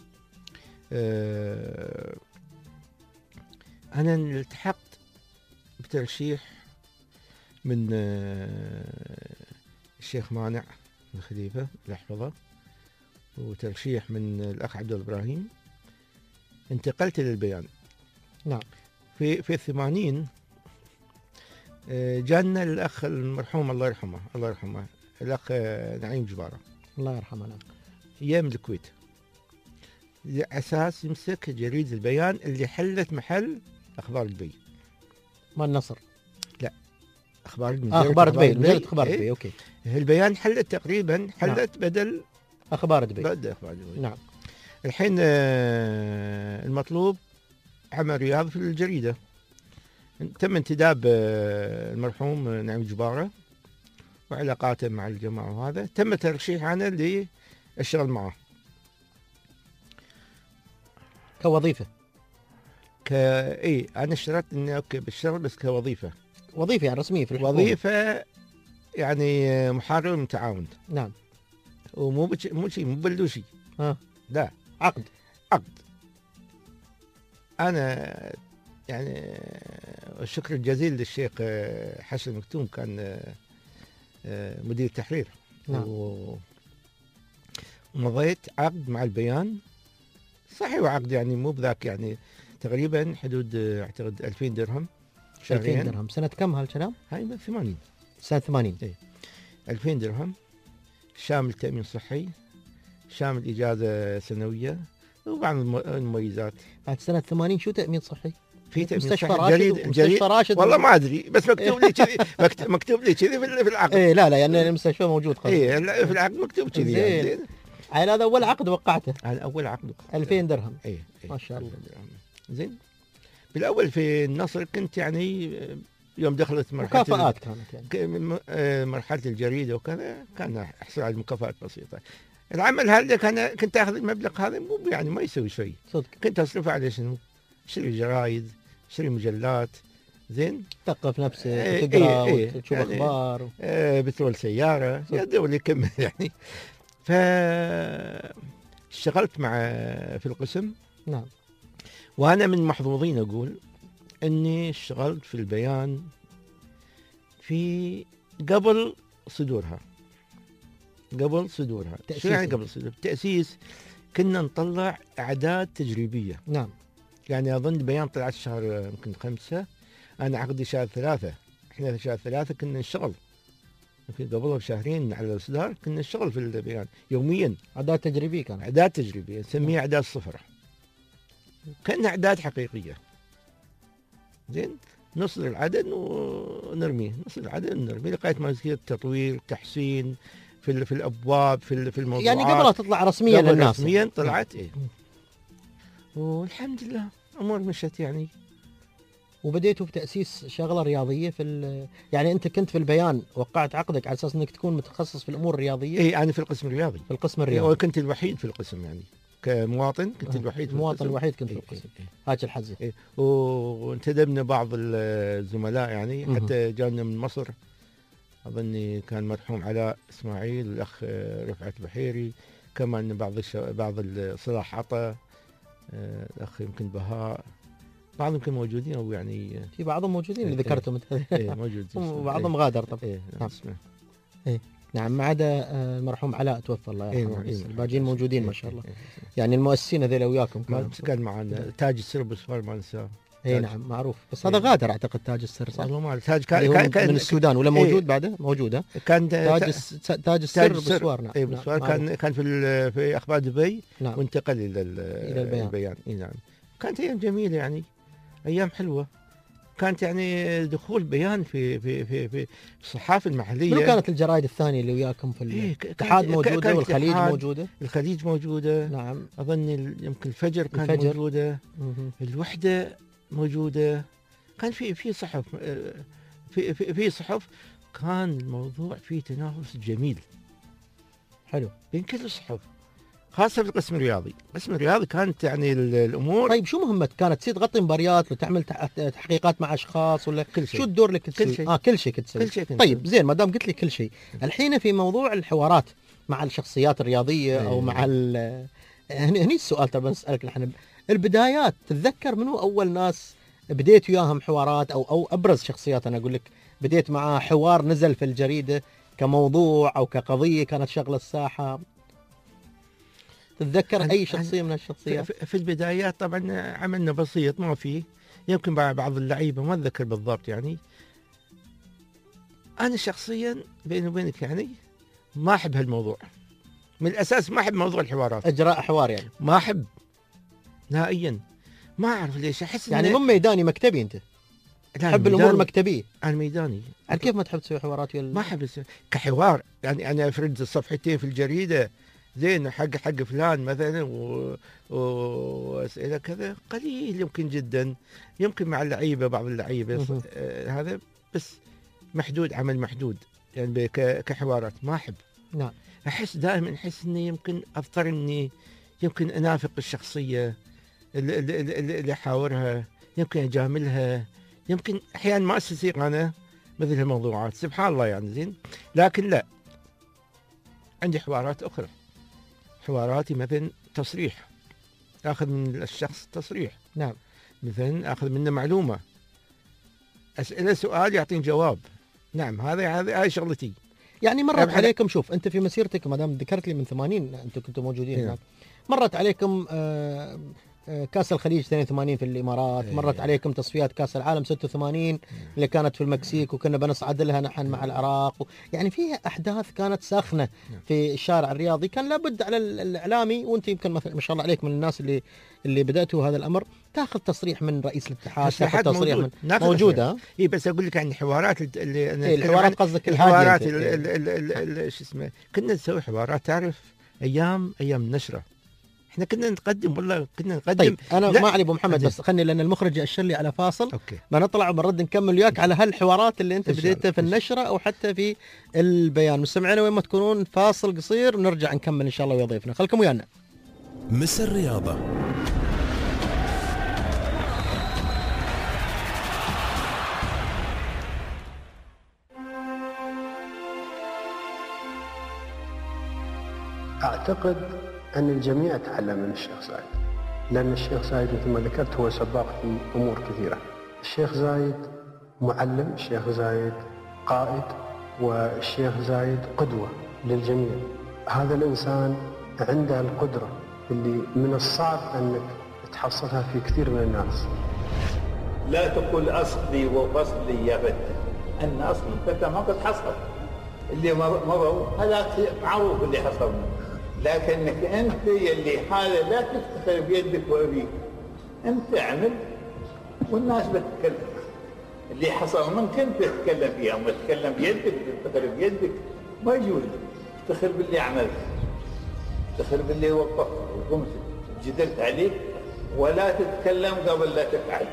آه انا التحقت بترشيح من آه الشيخ مانع الخليفه يحفظه، وترشيح من الاخ عبد الله ابراهيم. انتقلت للبيان. نعم. في في الثمانين آه، جانا الاخ المرحوم الله يرحمه الله يرحمه الاخ آه، نعيم جباره، الله يرحمه. نعم. ايام الكويت، على اساس يمسك جريدة البيان اللي حلت محل اخبار دبي. ما النصر. اخبار آه اخبار دبي، مجله اخبار إيه؟ دبي. اوكي. البيان حلت تقريبا حلت بدل اخبار دبي. بدل اخبار دبي. نعم. الحين آه، المطلوب عمل رياض في الجريدة. تم انتداب آه، المرحوم نعيم جبارة وعلاقاته مع الجماعة، وهذا تم ترشيح أنا للشغل معه كوظيفه. ك اي انا اشترطت اني اوكي بشتغل بس كوظيفه. وظيفه يعني رسميه في الحكومه. وظيفه يعني محرر متعاون، نعم. ومو بش... مو شيء مو بلوشي. ها. لا، عقد. عقد. انا يعني الشكر الجزيل للشيخ حسن مكتوم، كان مدير التحرير. نعم. و... ومضيت عقد مع البيان. صحيح، وعقد يعني مو بذاك، يعني تقريبا حدود اعتقد ألفين درهم شهريا. ألفين درهم. سنه كم هالكلام؟ هاي من ثمانين. سنه ثمانين. ألفين درهم شامل تأمين صحي، شامل إجازة سنوية، وبعض الم- المميزات. بعد سنه ثمانين شو تامين صحي؟ في تأمين مستشفى صحي راشد. جريد مستشفى جريد راشد. والله ما أدري، بس مكتوب لي كذي مكت- مكتوب لي كذي في ال- في العقد. ايه لا لا يعني المستشفى موجود خلاص. إيه لا، في العقد مكتوب كذي زين. يعني. زين. على هذا اول عقد وقعته. هذا أول عقد. ألفين درهم. إيه إيه. ما شاء الله. زين. بالأول في النصر كنت يعني يوم دخلت مرحلة مكافآت كانت يعني. ك- م- آه، مرحلة الجريدة وكذا كان أحصل على مكافآت بسيطة. العمل هذا كان كنت أخذ المبلغ هذا مو يعني ما يسوي شيء، صدق. كنت أصرفه على شنو؟ اشتري جرايد، اشتري مجلات، زين، تثقف نفسك إيه، وتقرا إيه، إيه. وتشوف يعني اخبار. آه بترول سيارة، صدق. يا دولي كمل يعني. ف اشتغلت مع في القسم، نعم. وأنا من محظوظين أقول إني اشتغلت في البيان في قبل صدورها. قبل صدورها. شو تأسيس. يعني قبل صدورها؟ تأسيس. كنا نطلع أعداد تجريبية، نعم. يعني أظن بيان طلعت شهر يمكن خمسة، أنا عقدي شهر ثلاثة، إحنا في شهر ثلاثة كنا نشتغل. يمكن قبلها بشهرين على الإصدار كنا نشتغل في البيان يوميا. اعداد تجريبيه كانت. أعداد تجريبية نسميها أعداد صفر، كأنها أعداد حقيقية. زين، نصل العدد ونرميه، نصل العدد ونرميه لغاية ما يصير تطوير، تحسين في ال- في الأبواب، في ال- في الموضوعات. يعني قبلها تطلع رسميا قبل للناس. رسميا طلعت إيه. والحمد لله أمور مشت يعني. وبديتوا في تاسيس شغله رياضيه في ال- يعني انت كنت في البيان وقعت عقدك على اساس انك تكون متخصص في الامور الرياضيه. إيه أنا في القسم الرياضي. في القسم إيه، الرياضي. وكنت الوحيد في القسم يعني، كمواطن كنت آه، الوحيد في المواطن القسم. الوحيد كنت في إيه، القسم. إيه، هاج الحزه. إيه. وانتدبنا بعض الزملاء يعني، مهم. حتى جانا من مصر، أظني كان مرحوم علاء إسماعيل، الأخ رفعت بحيري، كمان بعض الش... بعض الصلاح عطا، آه، الأخ يمكن بهاء، بعضهم يمكن موجودين أو يعني في بعضهم موجودين اللي إيه، ذكرتهم انت. إيه موجود. وبعضهم غادر طبعا. إيه نعم. اسمه. نعم، ما عدا آه، المرحوم علاء توفى الله إيه يرحمه. إيه بس الباقيين موجودين ما شاء الله. إيه، يعني المؤسسين هذول وياكم ما كانوا. كان معنا تاج السر بسفار ما ننساه. اي تاج. نعم معروف، بس هذا إيه. غادر اعتقد تاج السر صح؟ والله ما أعرف. تاج اللي هو كان من, كان من السودان ولا إيه. موجود بعده؟ موجود ها؟ كان تاج الس... تاج السر بسوار. نعم. اي نعم، بسوار معروف. كان كان في ال- في اخبار دبي، نعم. وانتقل الى ال- إلى البيان. البيان. اي نعم. كانت ايام جميله يعني، ايام حلوه. كانت يعني دخول بيان في في في في الصحافه المحليه. منو كانت الجرايد الثانية اللي وياكم في إيه، ك- الاتحاد كانت- موجودة كانت والخليج الاتحاد، موجودة؟ الخليج موجوده، نعم. اظن ال- يمكن الفجر كانت الفجر. موجوده، مهم. الوحده موجوده، كان في في صحف، آه، في في, في صحف، كان الموضوع فيه تنافس جميل حلو. بين كل الصحف، خاصه في القسم الرياضي. القسم الرياضي كانت يعني ال- الامور طيب شو مهمتك؟ كانت تصير تغطي مباريات وتعمل تح- تحقيقات مع اشخاص ولا كل شيء. شو الدور اللي كنت كل تسوي؟ شيء. اه كل شيء كنت تسوي. كل شيء كنت طيب أسوي. زين، ما دام قلت لي كل شيء، الحين في موضوع الحوارات مع الشخصيات الرياضيه او إيه. مع ال- هني هني السؤال ترى بسالك نحن البدايات. تتذكر منو اول ناس بديت وياهم حوارات او او ابرز شخصيات انا اقول لك بديت معاه حوار نزل في الجريده كموضوع او كقضيه كانت شغله الساحه؟ تتذكر أنا- اي شخصيه من في, هالشخصيات؟ في- في البدايات طبعا عملنا بسيط، ما فيه، يمكن بعض بعض اللعيبه ما اتذكر بالضبط يعني. انا شخصيا بيني وبينك يعني ما احب هالموضوع من الاساس، ما احب موضوع الحوارات، اجراء حوار يعني ما احب نهائيا، ما اعرف ليش، احس يعني إن- مو ميداني مكتبي انت لا، تحب الامور ميداني. المكتبيه. انا ميداني. يعني كيف ما تحب تسوي حوارات ويا ال- ما احب أسوي- كحوار يعني انا افرد صفحتين في الجريده زين حق حق فلان مثلا و... واسئله كذا قليل، يمكن جدا، يمكن مع اللعيبه بعض اللعيبه مهم. آه هذا بس محدود، عمل محدود يعني ك... كحوارات ما احب. نعم. احس دائما احس اني يمكن اضطر اني يمكن انافق الشخصيه اللي, اللي, اللي, اللي احاورها، يمكن اجاملها، يمكن احيانا ما استسيغ انا مثل الموضوعات، سبحان الله يعني زين. لكن لا، عندي حوارات اخرى، حواراتي مثلا تصريح، اخذ من الشخص تصريح، نعم. مثلا اخذ منه معلومه، اسئله سؤال يعطيني جواب. نعم، هذا هذه هاي شغلتي. يعني مرت أبحث- عليكم، شوف انت في مسيرتك ما دام ذكرت لي من ثمانين انتم كنتم موجودين نعم. هناك، مرت عليكم آه، آه، كاس الخليج اثنين وثمانين في الامارات، إيه. مرت عليكم تصفيات كاس العالم ستة وثمانين اللي كانت في المكسيك وكنا بنصعد لها نحن مع العراق و... يعني فيها احداث كانت ساخنه في الشارع الرياضي، كان لابد على ال- الاعلامي، وانت يمكن مثلا ما شاء الله عليك من الناس اللي اللي بداتوا هذا الامر، تاخذ تصريح من رئيس الاتحاد، تاخذ تصريحات تصريح موجود. من ناخذ موجوده ها؟ اي بس اقول لك عن الحوارات اللي انا إيه، أتكلم الحوارات عن- قصدك الهاديه الحوارات أنت. ال- ال- ال- ال- ال- شو اسمه، كنا نسوي حوارات تعرف ايام ايام النشره، احنا كنا نقدم والله كنا نقدم. طيب انا لا. ما علي ابو محمد، عجل. بس خلني لان المخرج اشر لي على فاصل، اوكي ما نطلع وبنرد نكمل وياك على هالحوارات اللي انت إن شاء الله. بديتها في النشره او حتى في البيان. مستمعينا وين ما تكونون، فاصل قصير ونرجع نكمل ان شاء الله ويا ضيفنا، خلكم ويانا. مس الرياضة. أعتقد أن الجميع تعلم من الشيخ زايد، لأن الشيخ زايد مثل ما ذكرت هو سباق في أمور كثيرة. الشيخ زايد معلم، الشيخ زايد قائد، والشيخ زايد قدوة للجميع. هذا الإنسان عنده القدرة اللي من الصعب أنك تحصلها في كثير من الناس. لا تقول أصلي وفصلي يا فتى، أن أصل الفتى ما قد حصل، اللي مر- مروا هذا معروف اللي حصل، لكنك أنت يلي حالة لا تفتخر بيدك وأبيك، أنت اعمل والناس بتتكلم. اللي حصل منك أنت تتكلم فيها، أما تتكلم بيدك تفتخر بيدك ما يجوز. افتخر باللي عملت، افتخر باللي وقفت وقمت جدلت عليك، ولا تتكلم قبل لا تفعل.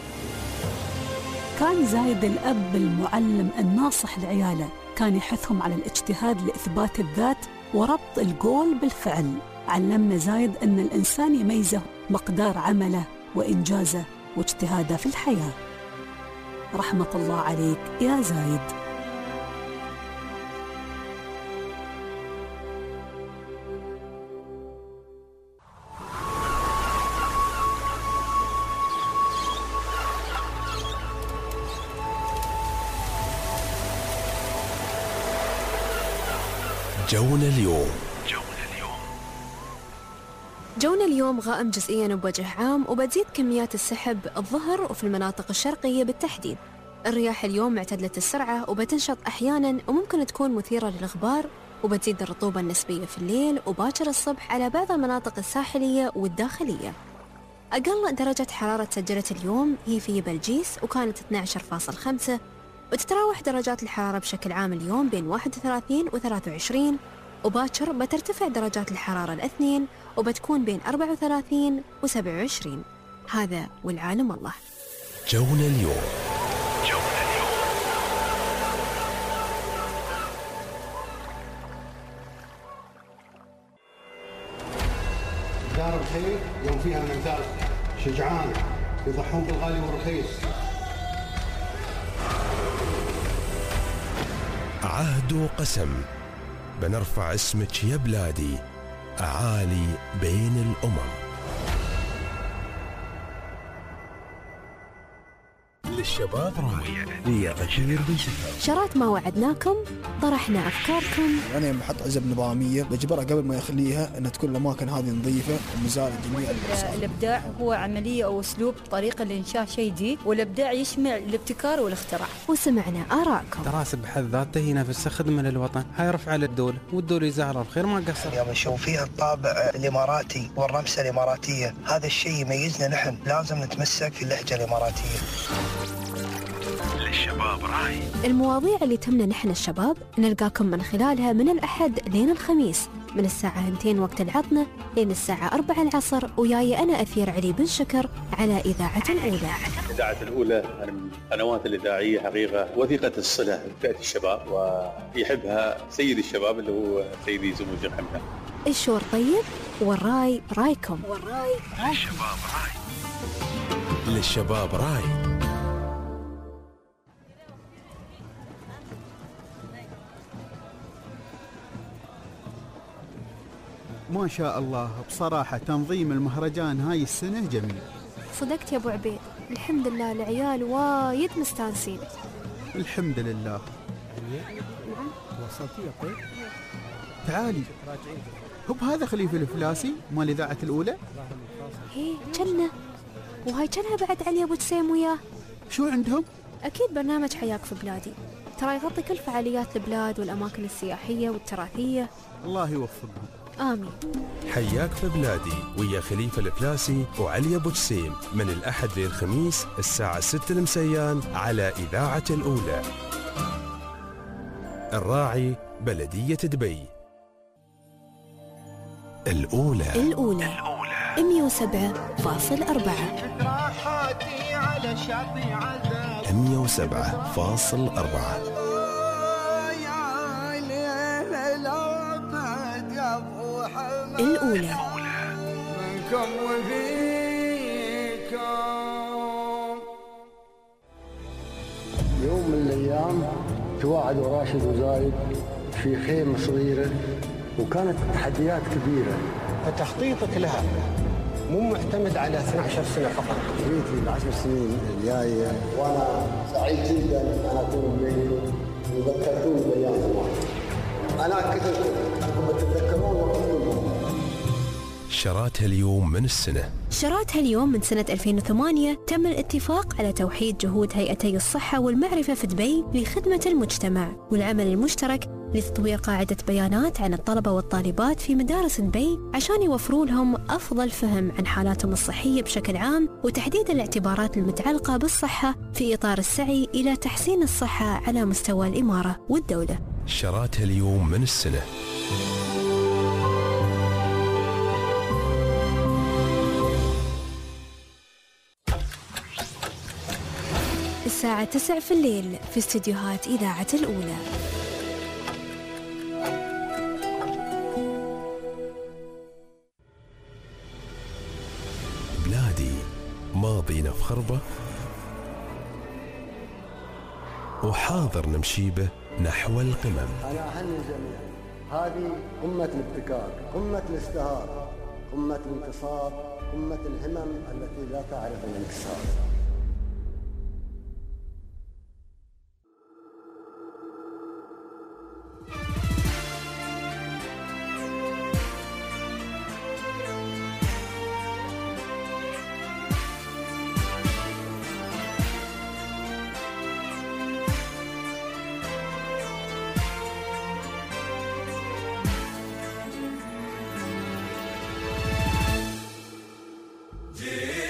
كان زايد الأب المعلم الناصح لعياله، كان يحثهم على الاجتهاد لإثبات الذات وربط القول بالفعل. علمنا زايد أن الإنسان يميزه مقدار عمله وإنجازه واجتهاده في الحياة. رحمة الله عليك يا زايد. جونا اليوم. جونا اليوم غائم جزئياً بوجه عام، وبتزيد كميات السحب الظهر وفي المناطق الشرقية بالتحديد. الرياح اليوم معتدلة السرعة وبتنشط أحياناً وممكن تكون مثيرة للغبار، وبتزيد الرطوبة النسبية في الليل وباكر الصبح على بعض المناطق الساحلية والداخلية. أقل درجة حرارة سجلت اليوم هي في بلجيس وكانت اثنا عشر فاصلة خمسة، وتتراوح درجات الحرارة بشكل عام اليوم بين واحد وثلاثين وثلاثة وعشرين، وباكر بترتفع درجات الحرارة الاثنين وبتكون بين أربعة وثلاثين وسبعة وعشرين. هذا والعالم الله. جونا اليوم. جونا اليوم. دار الخير يوم فيها من الأمثال شجعان يضحون بالغالي والرخيص. عهد وقسم بنرفع اسمك يا بلادي أعالي بين الأمم. للشباب راية ويا غشير بن شفا. شرات ما وعدناكم، طرحنا أفكاركم. أنا يوم بحط عزب نظامية بجبرها قبل ما يخليها أن تكون الأماكن هذه نظيفة ومزال جميع الأقسام. الإبداع هو عملية أو أسلوب طريقة لإنشاء شيء جديد، والإبداع يشمل الابتكار والاختراع. وسمعنا آراءكم. دراسة بحد ذاته هي نفسها خدمة للوطن، هاي رفعة للدولة والدولة يزعلها الخير ما قصر. يوم نشوف فيها الطابع الإماراتي والرمسة الإماراتية، هذا الشيء يميزنا نحن، لازم نتمسك في اللهجة الإماراتية. للشباب راي. المواضيع اللي تهمنا نحن الشباب نلقاكم من خلالها من الأحد لين الخميس من الساعة اثنتين وقت العطنة لين الساعة أربعة العصر، وياي أنا أثير علي بن شكر على إذاعة الأولى. إذاعة الأولى من القنوات الإذاعية حقيقة وثيقة الصلة بفئة الشباب، ويحبها سيد الشباب اللي هو سيدي سمو الشيخ حمدان. الشور طيب والراي رايكم. والراي رايكم. للشباب راي. للشباب راي. ما شاء الله بصراحة تنظيم المهرجان هاي السنة جميل. صدقت يا أبو عبيد، الحمد لله العيال وايد مستانسين. الحمد لله. وصلتي يا طيب؟ تعالي. هب هذا خليفة الفلاسي مال إذاعة الأولى؟ هي جنة، وهاي جنها بعد علي أبو جسيم وياه. شو عندهم؟ أكيد برنامج حياك في بلادي، ترى يغطي كل فعاليات البلاد والأماكن السياحية والتراثية. الله يوفقهم. آمين. حياك في بلادي ويا خليفة الفلاسي وعلي أبو جسيم من الأحد للخميس الساعة ستة المسيان على إذاعة الأولى. الراعي بلدية دبي. الأولى. الأولى. مئة وسبعة فاصلة أربعة. مئة وسبعة فاصلة أربعة. الأولى. منكم وفيكم. يوم من الأيام تواعدوا راشد وزايد في خيمة صغيرة، وكانت تحديات كبيرة، فتخطيطك لها مو معتمد على اثنتي عشرة سنة فقط. جيت في العشر سنين الجاية وأنا سعيد جدا أن أكون بينكم وذكرتوني بأيام زمان. أنا كنت أنكم تتذكرون وقتكم. شراتها اليوم من السنة. شراتها اليوم من سنة ألفين وثمانية تم الاتفاق على توحيد جهود هيئتي الصحة والمعرفة في دبي لخدمة المجتمع والعمل المشترك لتطوير قاعدة بيانات عن الطلبة والطالبات في مدارس دبي عشان يوفروا لهم أفضل فهم عن حالاتهم الصحية بشكل عام، وتحديد الاعتبارات المتعلقة بالصحة في إطار السعي إلى تحسين الصحة على مستوى الإمارة والدولة. شراتها اليوم من السنة. الساعة تسعة في الليل في استديوهات إذاعة الأولى. بلادي ماضينا في خربة وحاضر نمشي به نحو القمم. أنا أهني الجميع، هذه قمة الابتكار، قمة الازدهار، قمة الانتصار، قمة الهمم التي لا تعرف الانكسار. Yeah.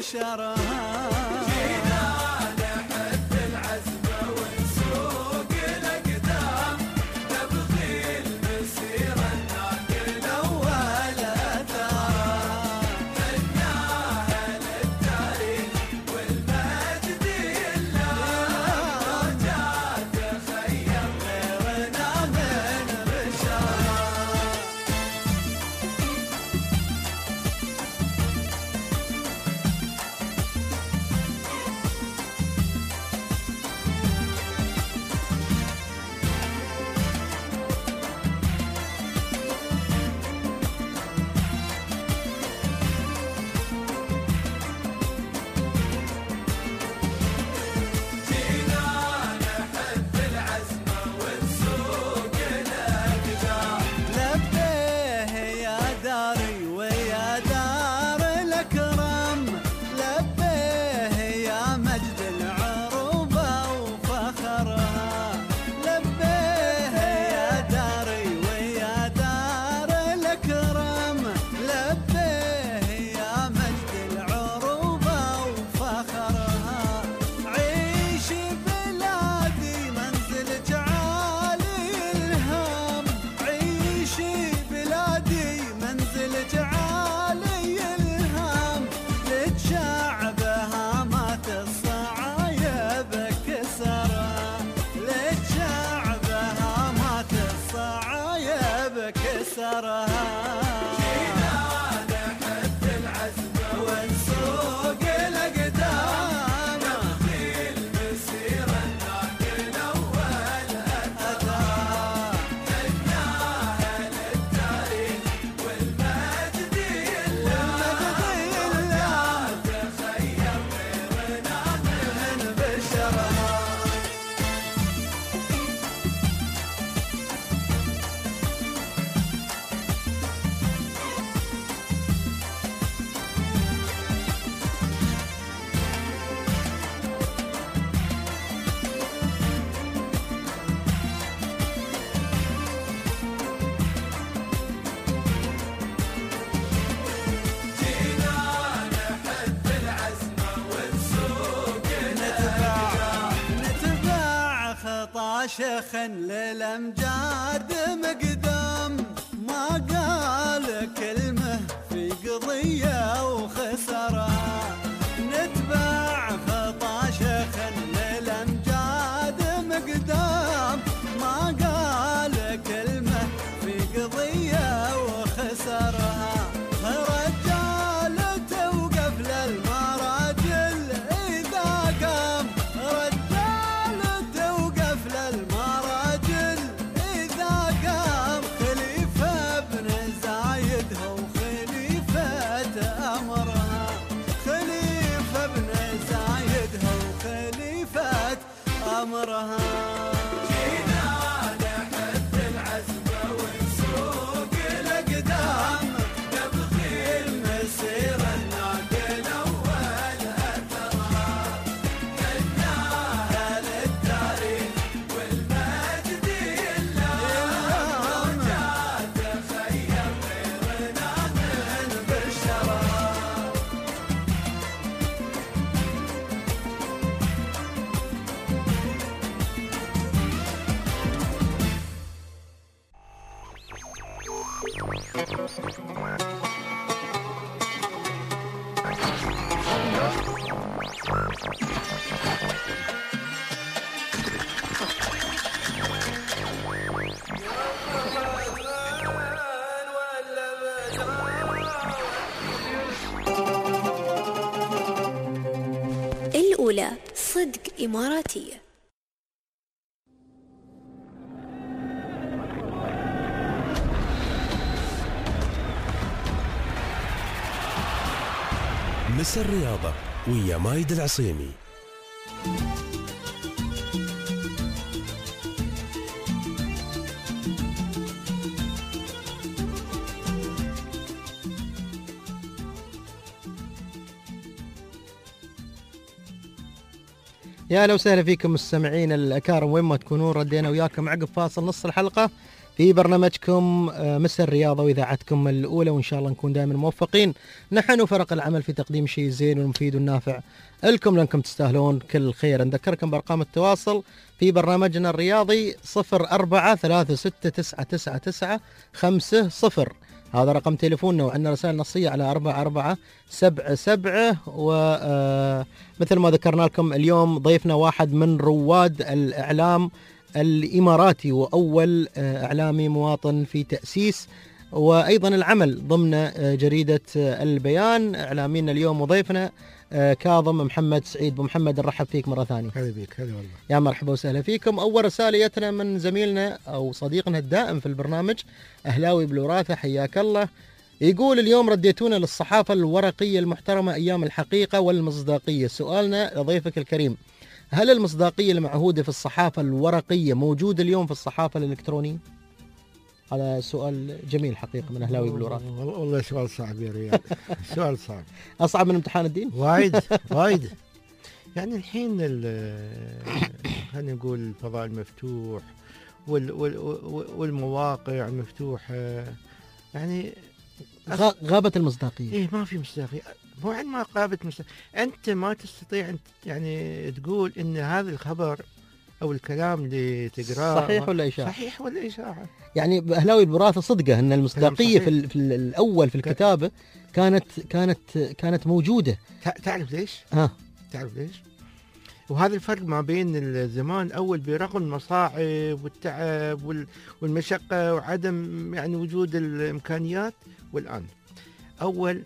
بشرها جينا نحث العزم ونسوق الأقدام نبغي المسيرة الناقلة ولا ترى حناها للتاريخ والمجد إلا رجعت تخيل غيرنا من بشرها جينا نحث العزم ونسوق الأقدام لبيه يا داري ويا دار الأكرم لبيه يا مجد العروبة وفخرها لبيه يا داري ويا دار الأكرم لبيه يا مجد العروبة وفخرها عيش بلادي منزلك عالي الهام عيشي بلادي منزلك عالي الهام لتشعبها مات الصعايب كسرها لتشعبها مات الصعايب كسرها جينا نحث العزم ونسوق الأقدام نبغي المسيرة الناقلة والأثار حناها للتاريخ والمجد إلا تخيل غيرنا من بشرها جينا نحث العزم ونسوق نتبع نتبع خطى شيخ للأمجاد مقدام ما قال كلمة في قضية وخسرها نتبع خطى شيخ للأمجاد مقدام ما قال كلمة في قضية وخسرها رجال توقف للمراجل إذا قام رجال توقف للمراجل إذا قام خليفة بن زايد هو خليفة أمرها خليفة بن زايد هو خليفة أمرها جينا نحث العزم ونسوق الأقدام نبغي المسيرة الناقلة والأثار حناها للتاريخ والمجد إلا رجعت تخيل غيرنا من بشرها الأولى صدق إماراتية. مس الرياضة ويا مايد العصيمي. يا لو سهلا فيكم مستمعين الأكارم وين ما تكونون. ردينا وياكم عقب فاصل نص الحلقة في برنامجكم مسا الرياضة وإذاعتكم الأولى، وإن شاء الله نكون دائما موفقين نحن وفرق العمل في تقديم شيء زين والمفيد والنافع لكم، لأنكم تستاهلون كل خير. نذكركم بأرقام التواصل في برنامجنا الرياضي صفر أربعة ثلاثة ستة تسعة تسعة تسعة خمسة صفر، هذا رقم تليفوننا، وعندنا رسائل نصية على أربعة أربعة سبعة سبعة. ومثل ما ذكرنا لكم اليوم ضيفنا واحد من رواد الإعلام الإماراتي، وأول إعلامي مواطن في تأسيس وأيضا العمل ضمن جريدة البيان. إعلامينا اليوم وضيفنا كاظم محمد سعيد. ابو محمد نرحب فيك مرة ثانية. هلا بيك. هلا والله. يا مرحبا وسهلا فيكم. أول رسالة جتنا من زميلنا أو صديقنا الدائم في البرنامج أهلاوي بالوراثة، حياك الله. يقول اليوم رديتونا للصحافة الورقية المحترمة أيام الحقيقة والمصداقية. سؤالنا لضيفك الكريم، هل المصداقية المعهودة في الصحافة الورقية موجودة اليوم في الصحافة الإلكترونية؟ هذا سؤال جميل حقيقة من أهلاوي بالوراثة. والله سؤال صعب يا ريال. سؤال صعب. أصعب من امتحان الدين؟ وايد وايد. يعني الحين خلينا نقول الفضاء المفتوح وال وال والمواقع المفتوحة، يعني غابت المصداقية. إيه ما في مصداقية. مو عن ما غابت مصداقية، أنت ما تستطيع أنت يعني تقول إن هذا الخبر أو الكلام اللي تقراه صحيح ولا إشاعة؟ صحيح ولا إشاعة. يعني أهلاوي الوراثة صدقه أن المصداقية في, في الأول في الكتابة كانت كانت كانت موجودة. تعرف ليش؟ ها تعرف ليش؟ وهذا الفرق ما بين الزمان أول برغم المصاعب والتعب والمشقة وعدم يعني وجود الإمكانيات، والآن أول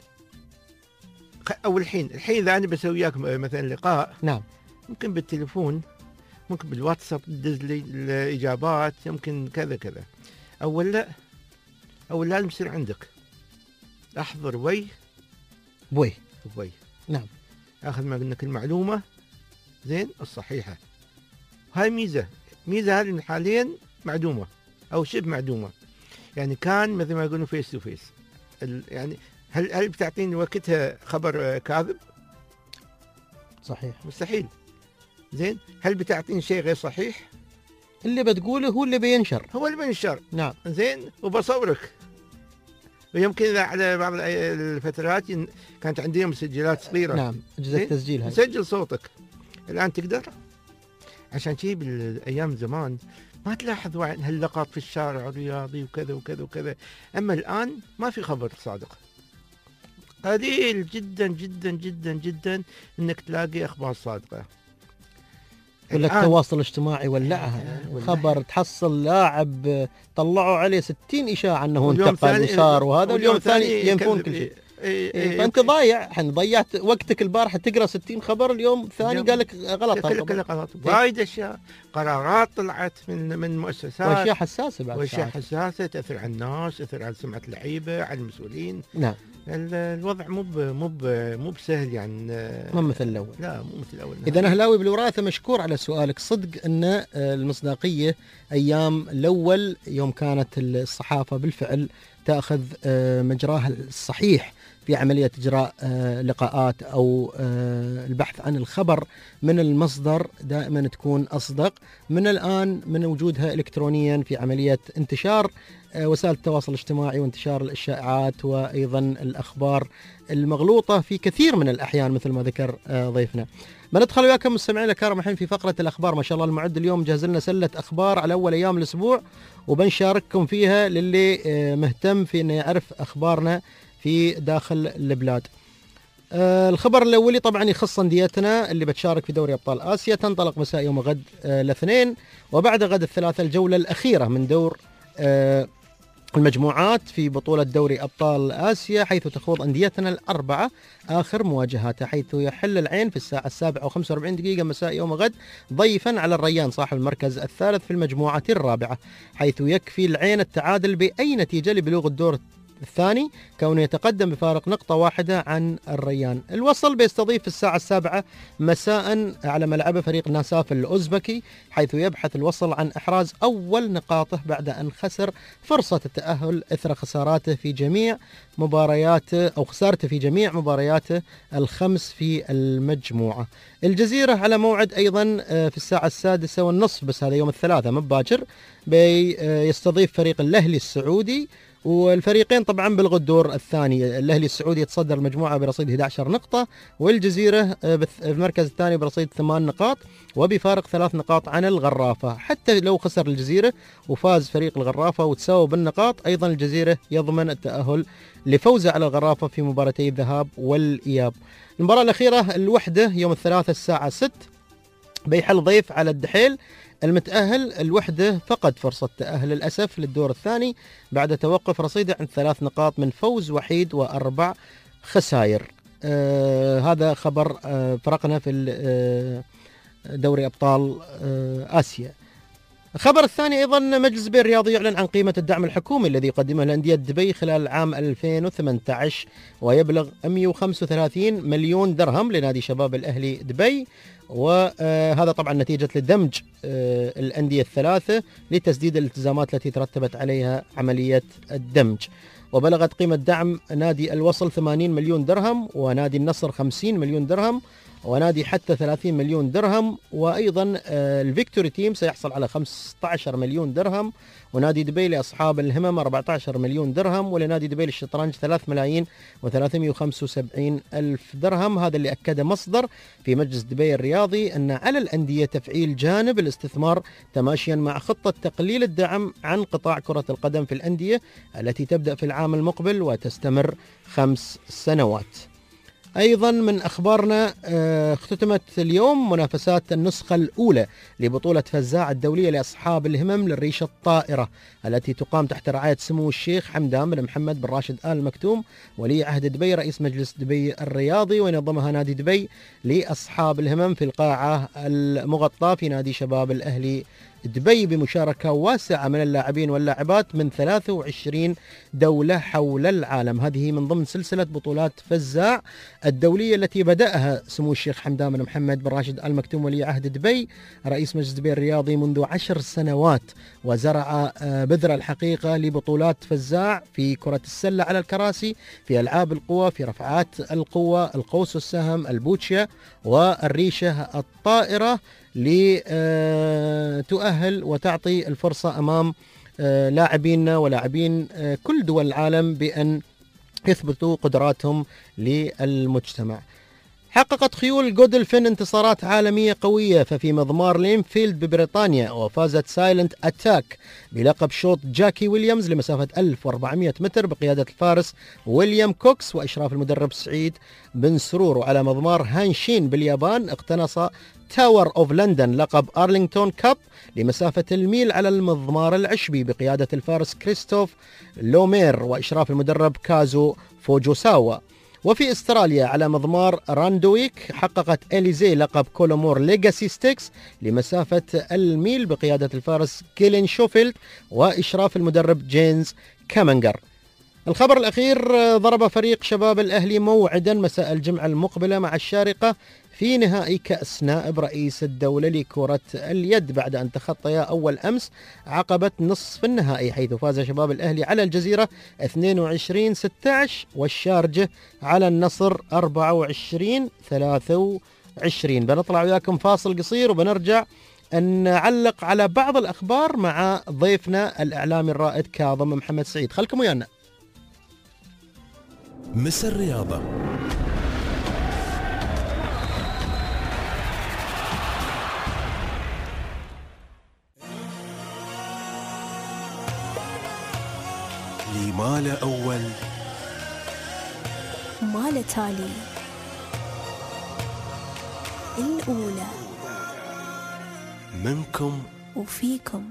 أول الحين الحين إذا أنا بسوي وياك مثلا لقاء، نعم، ممكن بالتليفون، ممكن بالواتساب تدز لي الإجابات، يمكن كذا كذا. أول لا، أول لازم يصير عندك أحضر وي بوي بوي نعم، أخذ منك المعلومة زين الصحيحة. هاي ميزة ميزة هذه حاليا معدومة أو شبه معدومة. يعني كان مثل ما يقولون فيس تو فيس، يعني هل هل بتعطيني وقتها خبر كاذب؟ صحيح، مستحيل. زين، هل بتعطيني شيء غير صحيح؟ اللي بتقوله هو اللي بينشر، هو اللي بينشر. نعم. زين، وبصورك. ويمكن إذا على بعض الفترات كانت عندي مسجلات صغيرة، نعم، أجهزة تسجيل، هاي سجل صوتك. الآن تقدر، عشان شيء بالأيام زمان ما تلاحظ هاللقط في الشارع الرياضي وكذا وكذا وكذا. أما الآن ما في خبر صادق، قليل جدا جدا جدا جدا إنك تلاقي أخبار صادقة. ولا التواصل الاجتماعي ولعها، خبر تحصل لاعب طلعوا عليه ستين إشاعة أنه انتقل وصار وهذا، واليوم الثاني ينفون كل شيء. إيه إيه فأنت ضايع، حن ضيعت وقتك البارحة تقرأ ستين خبر، اليوم الثاني قال لك غلط. كله غلط. وايد أشياء، قرارات طلعت من من مؤسسات، وأشياء حساسة بعد، وأشياء حساسة تأثر على الناس، تأثر على سمعة اللعيبة، على المسؤولين. نعم. الوضع مو مو مو بسهل يعني، ما مثل الأول. لا مو مثل الأول. إذا أهلاوي بالوراثة مشكور على سؤالك. صدق أن المصداقية أيام الأول يوم كانت الصحافة بالفعل تأخذ مجراها الصحيح في عملية إجراء لقاءات أو البحث عن الخبر من المصدر، دائما تكون أصدق من الآن من وجودها إلكترونيا في عملية انتشار وسائل التواصل الاجتماعي وانتشار الإشاعات وأيضا الأخبار المغلوطة في كثير من الأحيان مثل ما ذكر ضيفنا. بندخل وياكم مستمعينا الكرام الحين في فقرة الأخبار. ما شاء الله المعد اليوم جهز لنا سلة أخبار على أول أيام الأسبوع، وبنشارككم فيها للي مهتم في أنه يعرف أخبارنا في داخل البلاد. آه الخبر الأولي طبعا يخص أنديتنا اللي بتشارك في دوري أبطال آسيا. تنطلق مساء يوم غد آه الاثنين، وبعد غد الثلاثاء الجولة الأخيرة من دور آه المجموعات في بطولة دوري أبطال آسيا، حيث تخوض أنديتنا الأربعة آخر مواجهاتها، حيث يحل العين في الساعة السابعة وخمسة وأربعين دقيقة مساء يوم غد ضيفا على الريان صاحب المركز الثالث في المجموعة الرابعة، حيث يكفي العين التعادل بأي نتيجة لبلوغ الدور الثاني كونه يتقدم بفارق نقطة واحدة عن الريان. الوصل بيستضيف الساعة السابعة مساء على ملعبه فريق ناساف الأوزبكي، حيث يبحث الوصل عن إحراز أول نقاطه بعد أن خسر فرصة التأهل إثر خساراته في جميع مبارياته أو خسارته في جميع مبارياته الخمس في المجموعة. الجزيرة على موعد أيضا في الساعة السادسة والنصف، بس هذا يوم الثلاثاء مباكر، بيستضيف فريق الأهلي السعودي، والفريقين طبعا بيلغوا الدور الثاني. الأهلي السعودي يتصدر المجموعة برصيد أحد عشر نقطة، والجزيرة في المركز الثاني برصيد ثمان نقاط وبفارق ثلاث نقاط عن الغرافة. حتى لو خسر الجزيرة وفاز فريق الغرافة وتساووا بالنقاط، أيضا الجزيرة يضمن التأهل لفوزه على الغرافة في مباراتي الذهاب والإياب. المباراة الأخيرة الوحدة يوم الثلاثاء الساعة ستة، بيحل ضيف على الدحيل المتأهل. الوحدة فقد فرصة تأهل للأسف للدور الثاني بعد توقف رصيده عند ثلاث نقاط من فوز وحيد وأربع خسائر. آه هذا خبر آه فرقنا في آه دوري أبطال آه آسيا. الخبر الثاني أيضا مجلس دبي الرياضي يعلن عن قيمة الدعم الحكومي الذي قدمه لأندية دبي خلال عام ألفين وثمانية عشر، ويبلغ مئة وخمسة وثلاثين مليون درهم لنادي شباب الأهلي دبي، وهذا طبعا نتيجة لدمج الأندية الثلاثة لتسديد الالتزامات التي ترتبت عليها عملية الدمج. وبلغت قيمة دعم نادي الوصل ثمانين مليون درهم، ونادي النصر خمسين مليون درهم، ونادي حتى ثلاثين مليون درهم، وأيضا الفيكتوري تيم سيحصل على خمسة عشر مليون درهم، ونادي دبي لأصحاب الهمم أربعة عشر مليون درهم، ولنادي دبي للشطرنج ثلاثة ملايين وثلاثمئة وخمسة وسبعين ألف درهم. هذا اللي أكد مصدر في مجلس دبي الرياضي أن على الأندية تفعيل جانب الاستثمار تماشيا مع خطة تقليل الدعم عن قطاع كرة القدم في الأندية التي تبدأ في العام المقبل وتستمر خمس سنوات. أيضا من أخبارنا اختتمت اليوم منافسات النسخة الأولى لبطولة فزاع الدولية لأصحاب الهمم للريشة الطائرة التي تقام تحت رعاية سمو الشيخ حمدان بن محمد بن راشد آل مكتوم ولي عهد دبي رئيس مجلس دبي الرياضي، وينظمها نادي دبي لأصحاب الهمم في القاعة المغطاة في نادي شباب الأهلي دبي بمشاركة واسعة من اللاعبين واللاعبات من ثلاثة وعشرين دولة حول العالم. هذه من ضمن سلسلة بطولات فزاع الدولية التي بدأها سمو الشيخ حمدان بن محمد بن راشد آل مكتوم ولي عهد دبي رئيس مجلس دبي الرياضي منذ عشر سنوات، وزرع بذرة الحقيقة لبطولات فزاع في كرة السلة على الكراسي، في ألعاب القوى، في رفعات القوة، القوس والسهم، البوتشيا، والريشة الطائرة، لتؤهل وتعطي الفرصة أمام لاعبينا ولاعبين كل دول العالم بأن يثبتوا قدراتهم للمجتمع. حققت خيول جودلفين انتصارات عالمية قوية، ففي مضمار لينفيلد ببريطانيا وفازت سايلنت أتاك بلقب شوط جاكي ويليامز لمسافة ألف وأربعمئة متر بقيادة الفارس ويليام كوكس وإشراف المدرب سعيد بن سرور. وعلى مضمار هانشين باليابان اقتنص تاور أوف لندن لقب أرلينغتون كاب لمسافة الميل على المضمار العشبي بقيادة الفارس كريستوف لومير وإشراف المدرب كازو فوجوساوا. وفي استراليا على مضمار راندويك حققت إليزي لقب كولومور ليجاسي ستيكس لمسافة الميل بقيادة الفارس كيلين شوفيلد وإشراف المدرب جينز كامنجر. الخبر الأخير، ضرب فريق شباب الأهلي موعدا مساء الجمعة المقبلة مع الشارقة في نهائي كأس نائب رئيس الدولة لكرة اليد بعد أن تخطيا أول أمس عقبة نصف النهائي، حيث فاز شباب الأهلي على الجزيرة اثنين وعشرين ستة عشر والشارجة على النصر أربعة وعشرين ثلاثة وعشرين. بنطلع وياكم فاصل قصير وبنرجع أن نعلق على بعض الأخبار مع ضيفنا الإعلامي الرائد كاظم محمد سعيد. خلكم ويانا. مس الرياضة. لي مال أول مال تالي الأولى منكم وفيكم.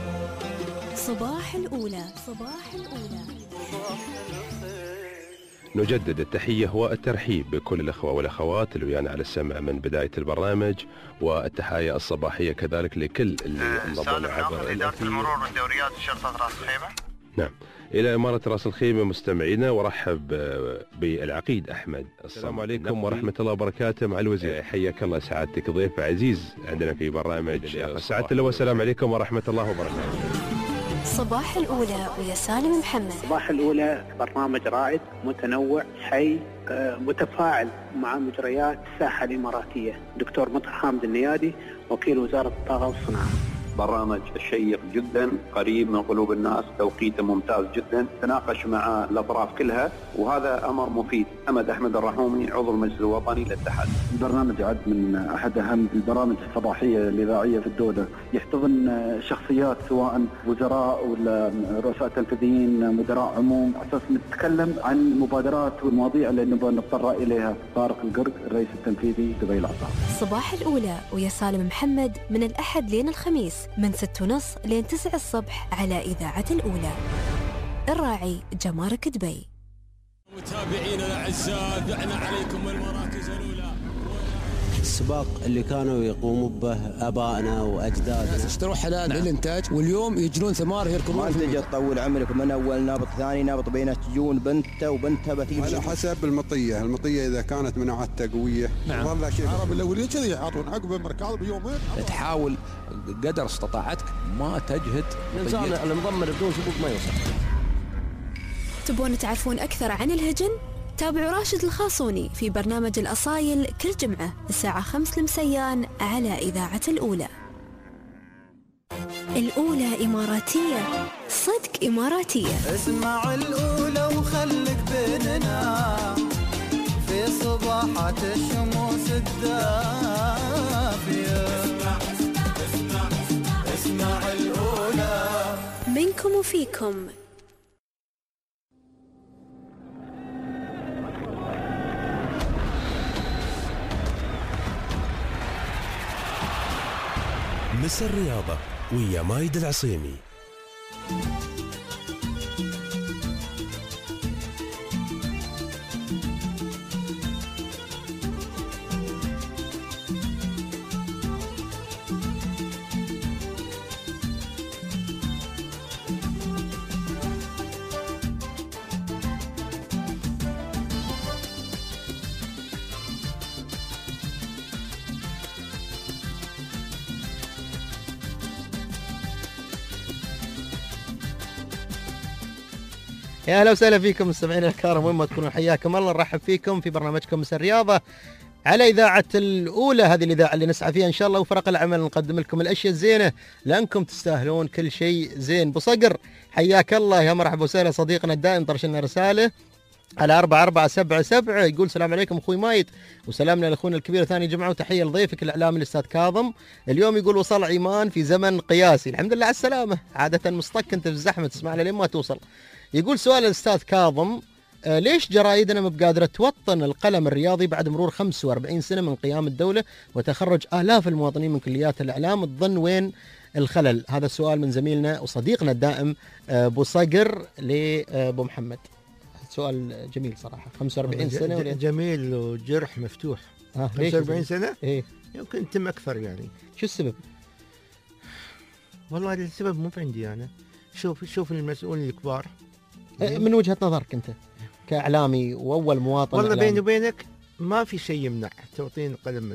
صباح الأولى صباح الأولى نجدد التحية والترحيب بكل الأخوة والأخوات اللي ويانا على السمع من بداية البرنامج، والتحايا الصباحية كذلك لكل اللي انضموا عبر إدارة المرور والدوريات شرطة راس الخيمة. نعم، إلى إمارة راس الخيمة مستمعينا، ورحب بالعقيد أحمد. السلام عليكم ورحمة الله وبركاته مع الوزير. حياك الله سعادتك، ضيف عزيز عندنا في برنامج سعادة اللواء. السلام عليكم ورحمة الله وبركاته. صباح الأولى ويا سالم محمد. صباح الأولى برنامج رائد متنوع حي متفاعل مع مجريات الساحة الإماراتية. دكتور مطهر حامد النيادي وكيل وزارة الطاقة والصناعة. برنامج شيق جدا، قريب من قلوب الناس، توقيته ممتاز جدا، تناقش مع الأطراف كلها، وهذا أمر مفيد. أحمد أحمد الرحومي عضو المجلس الوطني للاتحاد. البرنامج يعد من أحد أهم البرامج الصباحية الإذاعية في الدولة، يحتضن شخصيات سواء وزراء ولا رؤساء تنفيذيين، مدراء عموم، أساس نتكلم عن المبادرات والمواضيع اللي نبغى نتطرق إليها. طارق القرق الرئيس التنفيذي دبي العصر. صباح الأولى ويا سالم محمد من الأحد لين الخميس من ستة ونص لين تسعة الصبح على إذاعة الأولى. الراعي جمارك دبي. متابعينا الأعزاء، دعنا عليكم المراكز الأولى. السباق اللي كانوا يقوموا به ابائنا واجدادنا، اشتروا حلال نعم. للانتاج، واليوم يجرون ثمار يركبون. ما تجي تطول عمرك من اول نابط ثاني نابط بينه، تجون بنته وبنتها بتيجي على حسب المطيه، المطيه اذا كانت مناعتها قويه. نعم. والله شيء العرب الاولين كذي يعطون عقب المركاض بيومين. تحاول قدر استطاعتك ما تجهد. الانسان المضمر بدون سبوق ما يوصل. تبون تعرفون اكثر عن الهجن؟ تابعوا راشد الخاصوني في برنامج الأصايل كل جمعة الساعة خمس المسيان على إذاعة الأولى. الأولى إماراتية، صدق إماراتية. اسمع الأولى وخلك بيننا في صباحات الشموس الدافية. اسمع اسمع اسمع الأولى منكم وفيكم. مس الرياضة ويا مايد العصيمي. يا اهلا وسهلا فيكم مستمعينا الكرام، وين ما تكونوا حياكم الله. نرحب فيكم في برنامجكم مس الرياضة على إذاعة الأولى، هذه الإذاعة اللي نسعى فيها إن شاء الله وفرق العمل نقدم لكم الأشياء الزينة لأنكم تستاهلون كل شيء زين. أبو صقر حياك الله، يا مرحبا وسهلا صديقنا الدائم، طرش لنا رسالة على أربعة أربعة سبعة سبعة يقول السلام عليكم أخوي مايد، وسلامنا لأخونا الكبير ثاني جمعة، وتحية لضيفك الإعلامي الأستاذ كاظم. اليوم يقول وصل عمان في زمن قياسي، الحمد لله على السلامة، عادة مصطك أنت في الزحمة تسمعنا لين ما توصل. يقول سؤال الأستاذ كاظم، آه ليش جرايدنا مو بقادرة توطن القلم الرياضي بعد مرور خمسة وأربعين سنة من قيام الدولة وتخرج آلاف المواطنين من كليات الإعلام؟ تظن وين الخلل؟ هذا السؤال من زميلنا وصديقنا الدائم أبو صقر لأبو محمد. سؤال جميل صراحة. خمسة وأربعين سنة ج- جميل وجرح مفتوح. آه خمسة وأربعين سنة؟ إيه يمكن تم أكثر يعني. شو السبب؟ والله السبب مو عندي أنا. شوف شوف المسؤولين الكبار. من وجهة نظرك أنت كإعلامي وأول مواطن والله إعلامي. بيني وبينك ما في شيء يمنع توطين قلم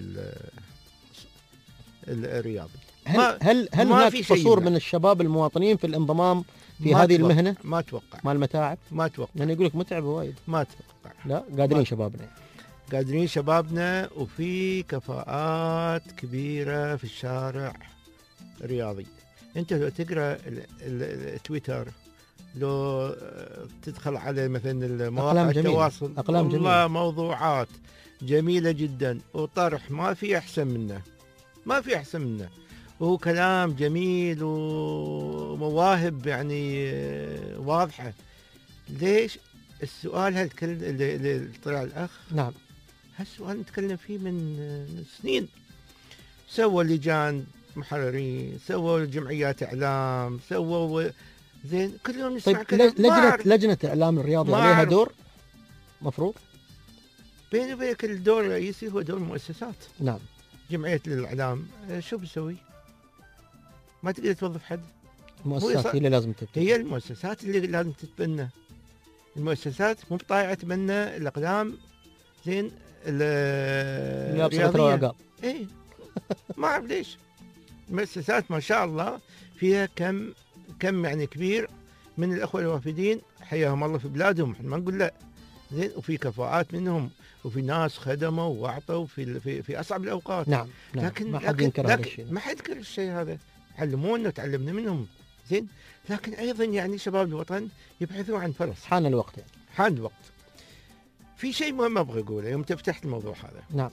الرياضي. هل ما هل هل ما هناك في شيء قصور يمنع. من الشباب المواطنين في الانضمام في ما هذه أتوقع. المهنة؟ ما أتوقع. مال المتاعب؟ ما أتوقع. لأنه يقول لك متعب وايد. ما أتوقع. لا قادرين ما شبابنا. قادرين شبابنا، وفي كفاءات كبيرة في الشارع الرياضي. أنت لو تقرأ التويتر، لو تدخل على مثلا مواقع التواصل، أقلام والله جميلة. موضوعات جميلة جدا وطرح ما في أحسن منه، ما في أحسن منه، وهو كلام جميل ومواهب يعني واضحة. ليش السؤال هالكل اللي, اللي طلع الأخ؟ نعم، هالسؤال نتكلم فيه من من سنين. سووا لجان محررين، سووا جمعيات إعلام، سووا زين كل يوم نسمع طيب كلام. لجنة لجنة إعلام الرياضي عليها دور؟ مفروض. بيني وبينك الدور الرئيسي هو دور المؤسسات. نعم. جمعية الإعلام شو بتسوي؟ ما تقدر توظف حد. المؤسسات هي اللي لازم تبتدي. هي المؤسسات اللي لازم تتبنى. المؤسسات مو بطايعة تبنى الأقلام زين الرياضية. اي ما أعرف ليش. المؤسسات ما شاء الله فيها كم كم يعني كبير من الأخوة الوافدين حياهم الله في بلادهم، احنا ما نقول لا زين، وفي كفاءات منهم وفي ناس خدموا واعطوا في في في اصعب الاوقات. نعم. نعم. لكن ما حد ينكر هذا الشيء. ما حد ينكر الشيء هذا، علمونا وتعلمنا منهم زين. لكن ايضا يعني شباب الوطن يبحثون عن فرص. حان الوقت يعني. حان الوقت. في شيء مهم ابغى اقوله يوم تفتحت الموضوع هذا. نعم.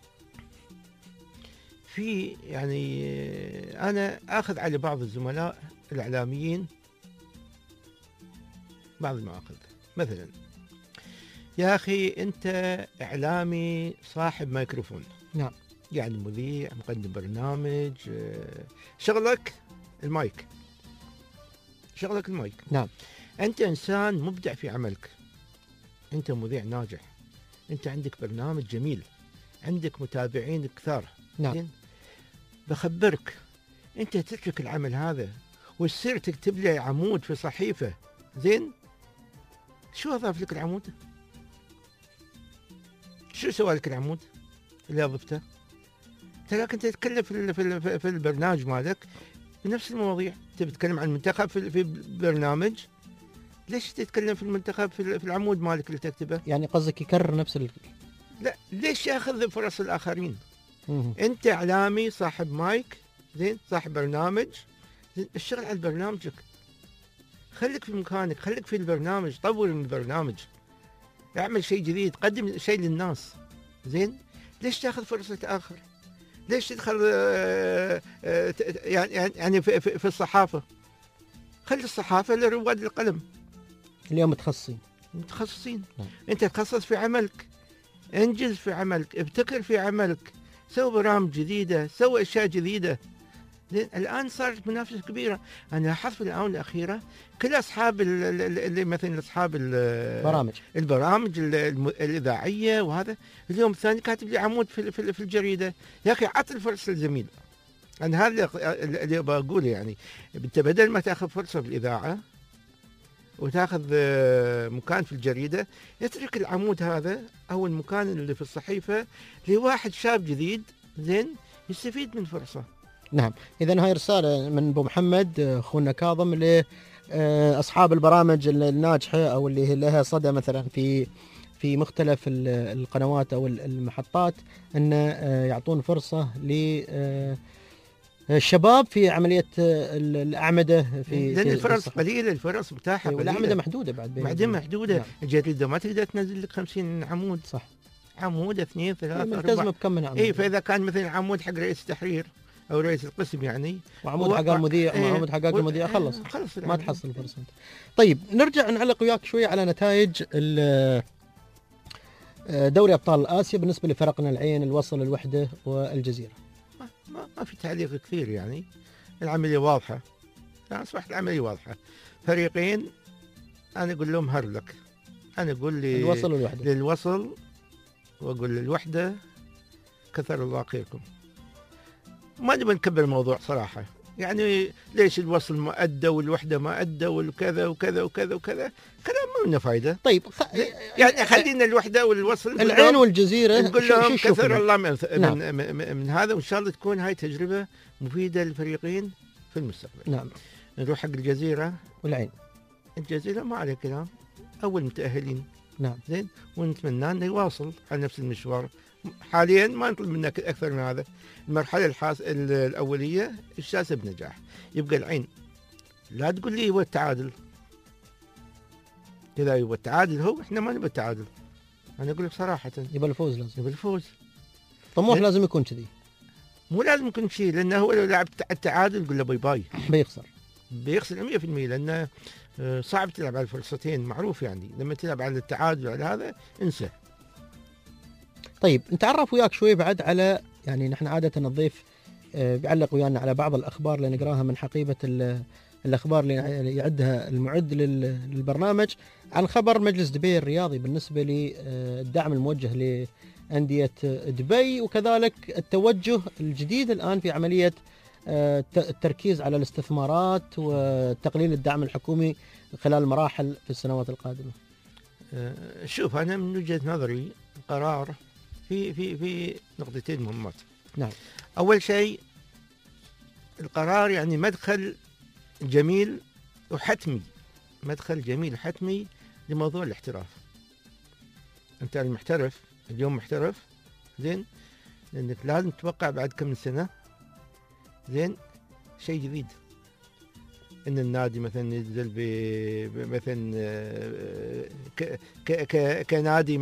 في يعني انا اخذ على بعض الزملاء الاعلاميين بعض المواقف، مثلا يا أخي أنت إعلامي صاحب ميكروفون. نعم. يعني مذيع، مقدم برنامج، شغلك المايك، شغلك المايك. نعم. أنت إنسان مبدع في عملك، أنت مذيع ناجح، أنت عندك برنامج جميل، عندك متابعين كثار. نعم. بخبرك أنت تترك العمل هذا وتصير تكتب لي عمود في صحيفة زين، شو أضاف لك العمود؟ شو سوى لك العمود اللي أضفته؟ ترى كنت تتكلم في في في البرنامج مالك بنفس المواضيع، تبي تتكلم عن المنتخب في في برنامج، ليش تتكلم في المنتخب في في العمود مالك اللي تكتبه؟ يعني قصدك يكرر نفس ال... لا، ليش ياخذ فرص الآخرين؟ مم. أنت إعلامي صاحب مايك زين، صاحب برنامج زين، اشتغل على برنامجك، خليك في مكانك، خليك في البرنامج، طور من البرنامج، اعمل شيء جديد، قدم شيء للناس زين. ليش تاخذ فرصة آخر؟ ليش تدخل آه آه يعني يعني في, في, في الصحافة؟ خلي الصحافة لرواد القلم. اليوم متخصصين. متخصصين. نعم. أنت تخصص في عملك، انجز في عملك، ابتكر في عملك، سوي برامج جديدة، سوي أشياء جديدة. الآن صارت منافسة كبيرة. أنا لاحظت في الآونة الأخيرة كل أصحاب اللي مثلا أصحاب البرامج البرامج الإذاعية وهذا، اليوم الثاني كاتب لي عمود في في الجريدة. يا أخي عط الفرصة للزميل. أنا هذا اللي بقوله، يعني أنت بدل ما تأخذ فرصة في الإذاعة وتأخذ مكان في الجريدة، يترك العمود هذا أو المكان اللي في الصحيفة لواحد شاب جديد زين يستفيد من فرصة. نعم. إذن هاي رسالة من أبو محمد أخونا كاظم لأصحاب البرامج الناجحة أو اللي لها صدى مثلا في في مختلف القنوات أو المحطات، أن يعطون فرصة للشباب في عملية الأعمدة في لأن الفرص قليلة، الفرص متاحة، والأعمدة محدودة بعد بعدين محدودة. نعم. الجريدة ما تقدر تنزل لك خمسين عمود. صح. عمود اثنين ثلاثة ملتزمة بكم من عمود. إيه، فإذا كان مثلا عمود حق رئيس التحرير أو رئيس القسم يعني، وعمود حق المذيع ايه وعمود حق المذيع، خلص خلص ما تحصل الفرصة. طيب نرجع نعلق وياك شوية على نتائج دوري أبطال آسيا بالنسبة لفرقنا العين، الوصل، الوحدة والجزيرة. ما, ما, ما في تعليق كثير، يعني العملية واضحة، يعني أصبحت العملية واضحة. فريقين أنا أقول لهم هرلك، أنا أقول لي الوصل والوحدة، للوصل وأقول للوحدة كثر الله خيركم. ما نبي نكبر الموضوع صراحة، يعني ليش الوصل ما أدى والوحدة ما أدى والكذا وكذا وكذا وكذا، كلام ما منه فايدة. طيب خ... يعني خلينا الوحدة والوصل، العين والجزيرة نقول لهم كثر الله من, نعم. من, من, من هذا، وإن شاء الله تكون هاي تجربة مفيدة للفريقين في المستقبل. نعم. نروح حق الجزيرة والعين. الجزيرة ما عليه كلام، أول متأهلين. نعم. زين، ونتمنى أنه يواصل على نفس المشوار. حاليا ما نطلب منك أكثر من هذا. المرحلة الحاس... الأولية اجتازها بنجاح. يبقى العين لا تقول لي هو التعادل كذا، يبقى التعادل هو، احنا ما نبغى التعادل. أنا أقول لك صراحة يبقى الفوز، لازم يبقى الفوز. طموح ل... لازم يكون كذي، مو لازم يكون شيء، لأنه هو لو لعب التعادل قل له باي باي بيخسر بيخسر مية بالمية، لأنه صعب تلعب على الفرصتين، معروف يعني لما تلعب على التعادل على هذا انسى. طيب نتعرف وياك شوي بعد على، يعني نحن عادة الضيف بيعلق ويانا على بعض الأخبار اللي نقراها من حقيبة الأخبار اللي يعدها المعد للبرنامج عن خبر مجلس دبي الرياضي بالنسبة للدعم الموجه لأندية دبي، وكذلك التوجه الجديد الآن في عملية التركيز على الاستثمارات وتقليل الدعم الحكومي خلال مراحل في السنوات القادمة. شوف أنا من وجهة نظري القرار في في في نقطتين مهمات. نعم. أول شيء القرار يعني مدخل جميل وحتمي، مدخل جميل حتمي لموضوع الاحتراف. أنت المحترف اليوم محترف زين، لأنك لازم تتوقع بعد كم سنة زين شيء جديد، ان النادي مثلا ينزل مثلا ك ك ك كنادي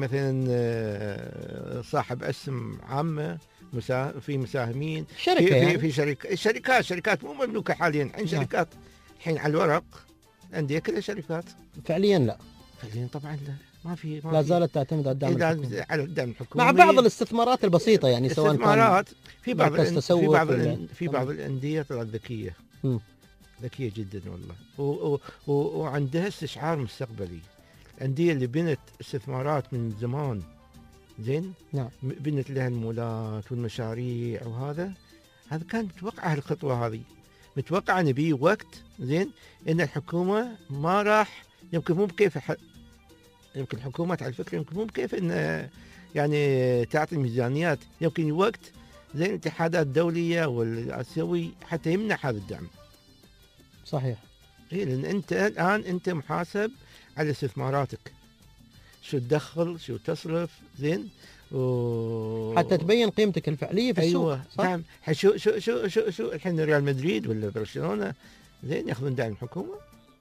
مثلا صاحب اسم عامه في مساهمين شركه في يعني. في, في شركة شركات شركات مو مملوكه حاليا الحين شركات الحين على الورق انديه كلها شركات. فعليا لا، فعليا طبعا لا، ما في ما لا زالت تعتمد على الدعم الحكومي. على الدعم الحكومي مع بعض الاستثمارات البسيطه يعني، سواء استثمارات في بعض في بعض في بعض الانديه طلعت ذكيه ذكيه جدا والله، و و و وعندها استشعار مستقبلي. الانديه اللي بنت استثمارات من زمان زين، نعم، بنت لها المولات والمشاريع، وهذا هذا كان متوقع هالخطوه هذه، متوقع ان بيه وقت زين ان الحكومه ما راح يمكن مو بكيف ح... يمكن الحكومات على فكره يمكن مو بكيف ان يعني تعطي ميزانيات، يمكن وقت زي الاتحادات الدوليه والاسيوي حتى يمنع هذا الدعم. صحيح. إيه، لان انت الان انت محاسب على استثماراتك، شو تدخل شو تصرف زين، و... حتى تبين قيمتك الفعليه في السوق. أيوة. نعم. شو شو شو شو شو الحين ريال مدريد ولا برشلونه زين ياخذون دعم الحكومه؟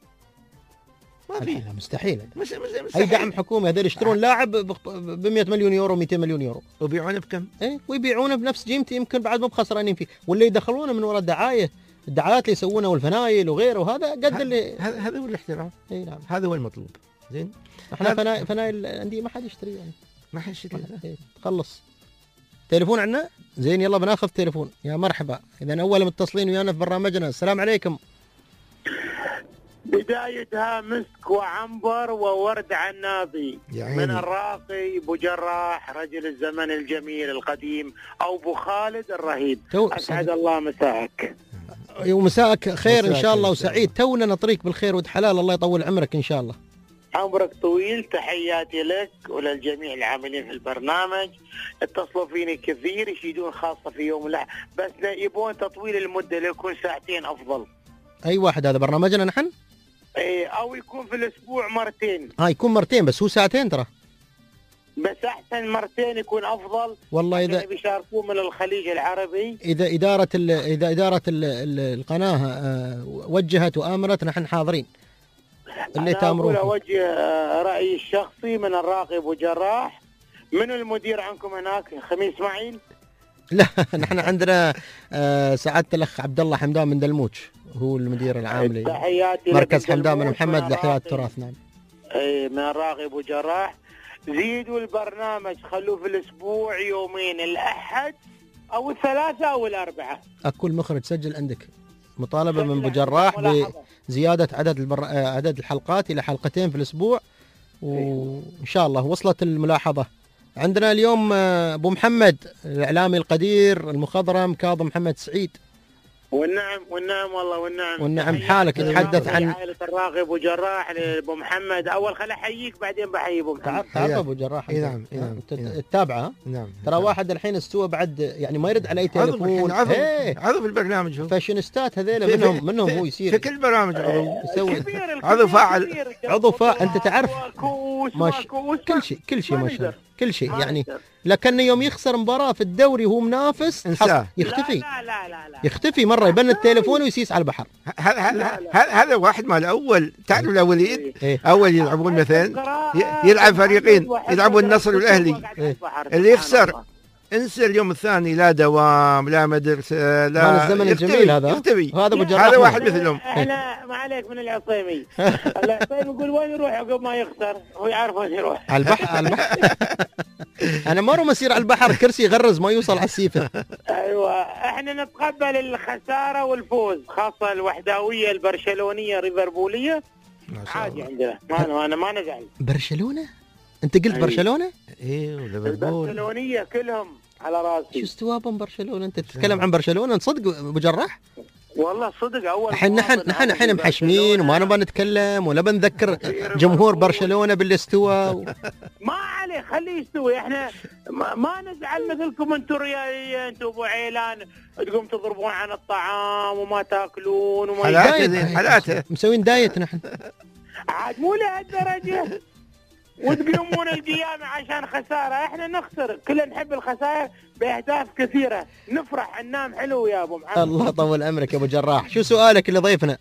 ما في، مستحيل. مش مش اي دعم حكومي هذول يشترون لاعب ب مئة مليون يورو مئتين مليون يورو ويبيعونه بكم؟ اي ويبيعونه بنفس قيمته، يمكن بعد ما بخسرانين فيه، ولا يدخلونه من وراء الدعايه، الدعايات اللي يسوونها والفنايل وغيره، وهذا قد اللي هذا هذا هو الاحتراف. اي نعم، هذا هو المطلوب زين. احنا فنايل فنايل الانديه ما حد يشتري يعني، ما حد يشتري. خلص تليفون عنا زين، يلا بناخذ تليفون. يا مرحبا، اذا اول متصلين ويانا في برنامجنا. السلام عليكم. بدايتها مسك وعنبر وورد عنابي من الراقي ابو جراح، رجل الزمن الجميل القديم، او ابو خالد الرهيب. اسعد الله مساءك. ومساءك خير ان شاء الله وسعيد، تونا نطريك بالخير والحلال، الله يطول عمرك ان شاء الله. عمرك طويل، تحياتي لك وللجميع العاملين في البرنامج. اتصلوا فيني كثير يشيدون خاصه في يوم الاحد، بس يبون تطويل المده ليكون ساعتين افضل. اي واحد، هذا برنامجنا نحن؟ ايه، او يكون في الاسبوع مرتين. اه يكون مرتين بس، هو ساعتين ترى. بس احسن مرتين يكون افضل والله. اذا بيشاركون من الخليج العربي، اذا اداره ال اذا اداره ال ال القناه آه وجهت وامرت نحن حاضرين. اللي تامرون. انا اوجه رايي الشخصي من الراقي ابو جراح. من المدير عندكم هناك؟ خميس اسماعيل؟ لا نحن عندنا آه سعاده الاخ عبد الله حمدان من دلموش، هو المدير العام لمركز حمدان بن محمد لاحياء التراث. نعم. اي من الراقي ابو جراح. زيدوا البرنامج، خلوه في الاسبوع يومين، الاحد او الثلاثاء او الاربعاء. اكل مخرج سجل عندك مطالبه من ابو جراح بزياده عدد البر... عدد الحلقات الى حلقتين في الاسبوع، وان شاء الله وصلت الملاحظه. عندنا اليوم ابو محمد الاعلامي القدير المخضرم كاظم محمد سعيد. والنعم والنعم والله والنعم والنعم. حالك يتحدث عن عائلة الراقي ابو جراح لابو محمد. اول خل احييك بعدين بحيي ابو محمد. تعرف ابو جراح؟ اي نعم اي نعم تتابعه. نعم. ترى واحد الحين استوى بعد يعني ما يرد على اي تليفون. عضو عضو في البرنامج هو. فاشينيستات هذول منهم منهم هو يصير في كل برامج عضو يسوي عضو فاعل عضو فاعل. انت تعرف ماشي كل شيء كل شيء ما شاء الله كل شيء يعني، لكن يوم يخسر مباراة في الدوري وهو منافس يختفي. لا لا لا لا يختفي مرة، يبنى التليفون ويسيس على البحر. هذا واحد مال اول. تعرف الاولين اول يلعبون مثلا يلعب فريقين، يلعبون النصر والاهلي، اللي يخسر انسى اليوم الثاني، لا دوام لا مدرسه لا الزمن الجميل هذا يختفي. هذا ابو جراح، هذا واحد مثلهم. احنا ما عليك من العصيمي. العصيمي يقول وين يروح عقب ما يخسر، هو يعرف وين يروح. على البحر. على البحر. انا مره مسير على البحر كرسي يغرز ما يوصل على السيفه. ايوه احنا نتقبل الخساره والفوز، خاصه الوحداويه البرشلونيه ريفربوليه عادي عندنا، ما انا ما نزعل. برشلونه؟ انت قلت برشلونه؟ ايوه ليفربول البرشلونيه كلهم على راسي. شو استوابهم برشلونه؟ انت تتكلم عن برشلونه نصدق ابو جراح؟ والله صدق اول الحين نحن نحن الحين محشمين وما نبغى نتكلم ولا بنذكر جمهور برشلونه بالاستواء و... ما عليه خليه يستوي. احنا ما, ما نزعل مثلكم انتم رياليه، انتم ابو عيلان تقوم تضربون عن الطعام وما تاكلون وما حالاته حالاته مسوين دايت نحن عاد مو لهالدرجه وتقومون القيامة عشان خسارة. احنا نخسر، كلنا نحب الخسائر بأهداف كثيرة، نفرح ننام حلو يا ابو محمد. الله طول عمرك يا ابو جراح. شو سؤالك اللي ضيفنا؟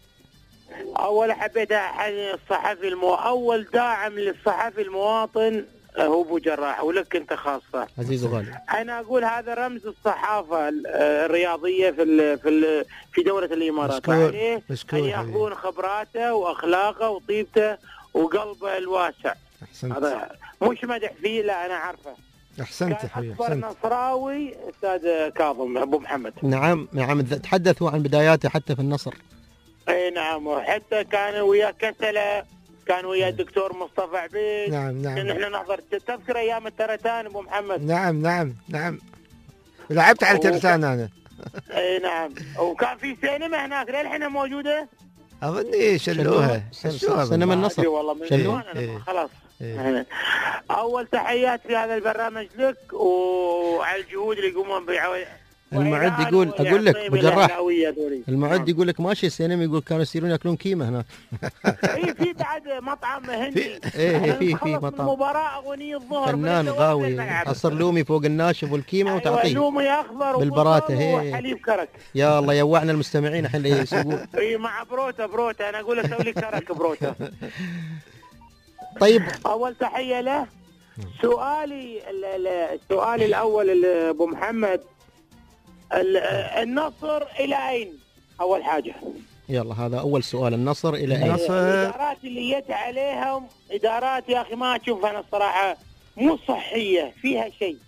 اول حبيت احيي الصحفي المو... اول داعم للصحفي المواطن هو ابو جراح، ولك انت خاصة عزيز وغالي. انا اقول هذا رمز الصحافة الرياضية في ال... في ال... في دولة الامارات. عليه ان ياخذون خبراته واخلاقه وطيبته وقلبه الواسع. أحسنت. هذا مش مدح فيه، لا أنا عارفه. أحسنت يا حبيبي. أكبر نصراوي أستاذ كاظم أبو محمد. نعم نعم تحدثوا عن بداياته حتى في النصر. أي نعم، وحتى كان ويا كسلة، كان ويا الدكتور مصطفى عبيد. نعم نعم. نحن نحضر تذكر أيام الترتان أبو محمد. نعم نعم نعم. لعبت على الترتان أنا. أي نعم، وكان في سينما هناك للحين موجودة. أظني شلوها شلوها سينما النصر شلوها خلاص. إيه. أول تحيات في هذا البرنامج لك وعلى الجهود اللي يقومون بها. المعد يقول أقول لك أبو جراح، المعد يقول لك ماشي السينما، يقول كانوا يصيرون ياكلون كيمة هناك. إيه في بعد مطعم هندي. إيه في في مطعم. مباراة أغنية الظهر. فنان غاوي، عصر لومي فوق الناشف والكيمة أيوة وتعطيه. لومي أخضر بالبراته. وحليب كرك. يا الله يوعنا المستمعين الحين اللي يسوقون. إيه مع بروتا بروتا أنا أقول أسوي لي كرك بروتا. طيب أول تحية له. سؤالي السؤال الأول أبو محمد، النصر إلى أين؟ أول حاجة. يلا هذا أول سؤال، النصر إلى أين؟ النصر الإدارات اللي جت عليهم إدارات يا أخي ما أشوف أنا الصراحة مو صحية فيها شيء.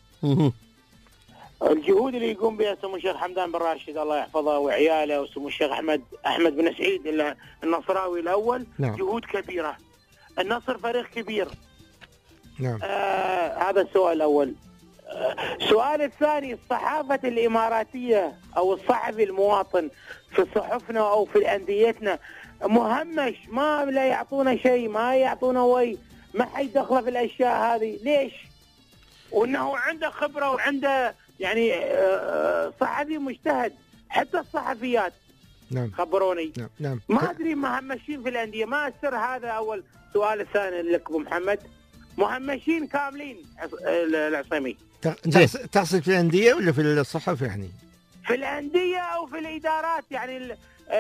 الجهود اللي يقوم بها سمو الشيخ حمدان بن راشد الله يحفظه وعياله وسمو الشيخ أحمد أحمد بن سعيد النصراوي الأول. نعم. جهود كبيرة. النصر فريق كبير. نعم. آه هذا السؤال الأول. آه السؤال الثاني، الصحافة الإماراتية أو الصحفي المواطن في صحفنا أو في أنديتنا مهمش، ما لا يعطونا شيء، ما يعطونا وي، ما حد دخله في الأشياء هذه. ليش؟ وأنه عنده خبرة وعنده يعني آه صحفي مجتهد. حتى الصحفيات نعم. خبروني. نعم. نعم. ما أدري مهمشين في الأندية، ما السر هذا. أول سؤال. الثاني لك أبو محمد، مهمشين كاملين العصيمي. تقصد في الأندية ولا في الصحف يعني؟ في الأندية أو في الإدارات يعني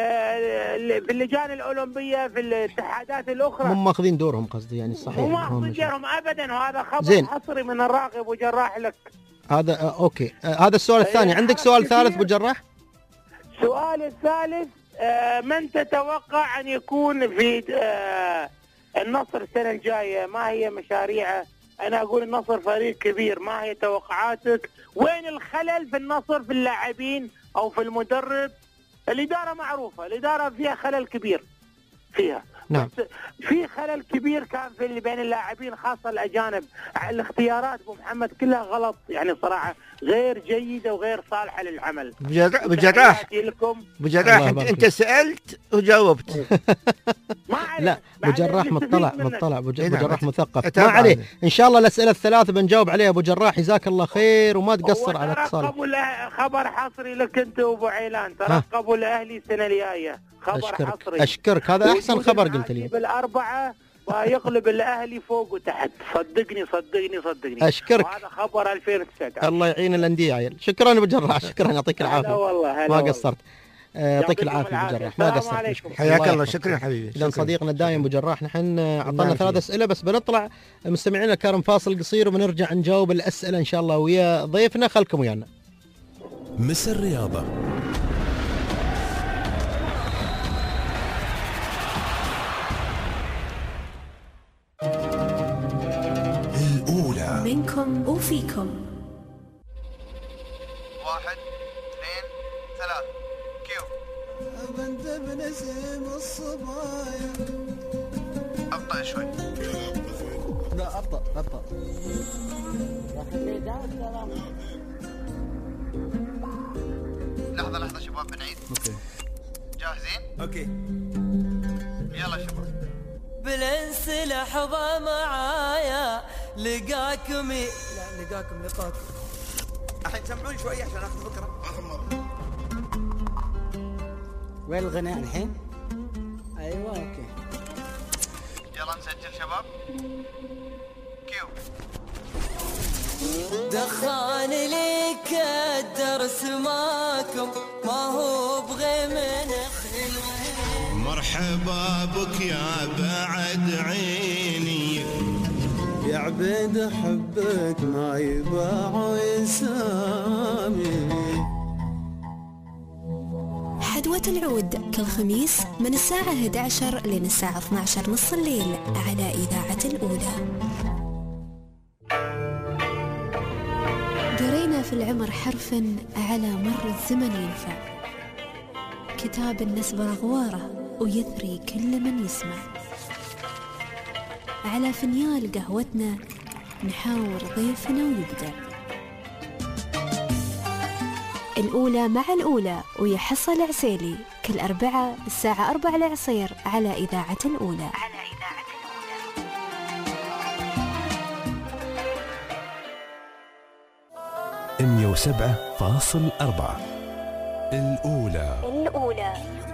في اللجان الأولمبية في الاتحادات الأخرى. هم ماخذين دورهم قصدي يعني صحيح. هم ماخذين دورهم أبدا، وهذا خبر حصري من الراقي أبو جراح لك. هذا آه أوكي. آه هذا السؤال الثاني. عندك سؤال ثالث أبو جراح؟ السؤال الثالث، آه من تتوقع أن يكون في آه النصر السنة الجاية؟ ما هي مشاريعه؟ أنا أقول النصر فريق كبير، ما هي توقعاتك؟ وين الخلل في النصر في اللاعبين أو في المدرب؟ الإدارة معروفة، الإدارة فيها خلل كبير فيها. نعم. في خلل كبير كان في اللي بين اللاعبين خاصة الأجانب. الاختيارات أبو محمد كلها غلط يعني صراحة، غير جيدة وغير صالحة للعمل. بجراح بجراح انت, انت سألت وجاوبت. ما عليه. لا بجراح مطلع مطلع بجراح مثقف. ما عليه، ان شاء الله الأسئلة الثلاث بنجاوب عليها ابو جراح. جزاك الله خير وما تقصر على اتصالك. خبر حصري لك انت وابو عيلان، ترقبوا الاهلي السنة الجاية. خبر أشكرك. حصري. اشكرك، هذا احسن خبر قلت لي. بالاربعه ويقلب الاهلي فوق وتحت، صدقني صدقني صدقني. اشكرك. وهذا خبر ألفين وتسعة عشر. الله يعين الانديه عيل. شكرا ابو جراح، شكرا يعطيك العافيه. والله ما قصرت. يعطيك العافيه ابو جراح، ما قصرت. حياك الله. شكرا حبيبي. اذا صديقنا الدائم ابو جراح. نحن اعطانا ثلاث اسئله بس، بنطلع مستمعينا الكرام فاصل قصير وبنرجع نجاوب الاسئله ان شاء الله ويا ضيفنا. خلكم ويانا. مس الرياضه. الأولى منكم وفيكم. واحد اثنين ثلاث كيو. بنت بنسيم الصبايا. ابطأ شوي. لا ابطأ ابطأ. لحظة لحظة شباب بنعيد. اوكي. جاهزين؟ اوكي. يلا شباب. بالانس لحظة معايا لقاكم ي... لا لقاكم لقاكم. الحين سمعوني شوي عشان اخذ فكرة. اخر مرة. وين الغناء الحين؟ ايوه اوكي. يلا نسجل شباب. كيو. دخان لي كدر سماكم ما هو بغي من خلوين. مرحبا بك يا بعد عيني يا عبيد حبك ما يباع يسامي. حدوة العود كل خميس من الساعة إحدى عشرة لين الساعة اثنتي عشرة نص الليل على إذاعة الأولى. قرينا في العمر حرفا على مر الزمن ينفع، كتاب النسب رغواره ويثري كل من يسمع. على فنيال قهوتنا نحاور ضيفنا ويبدع. الأولى مع الأولى ويحصل العسيلي كل أربعة الساعة أربعة العصير على إذاعة الأولى. على إذاعة الأولى مية وسبعة فاصل أربعة. الأولى الأولى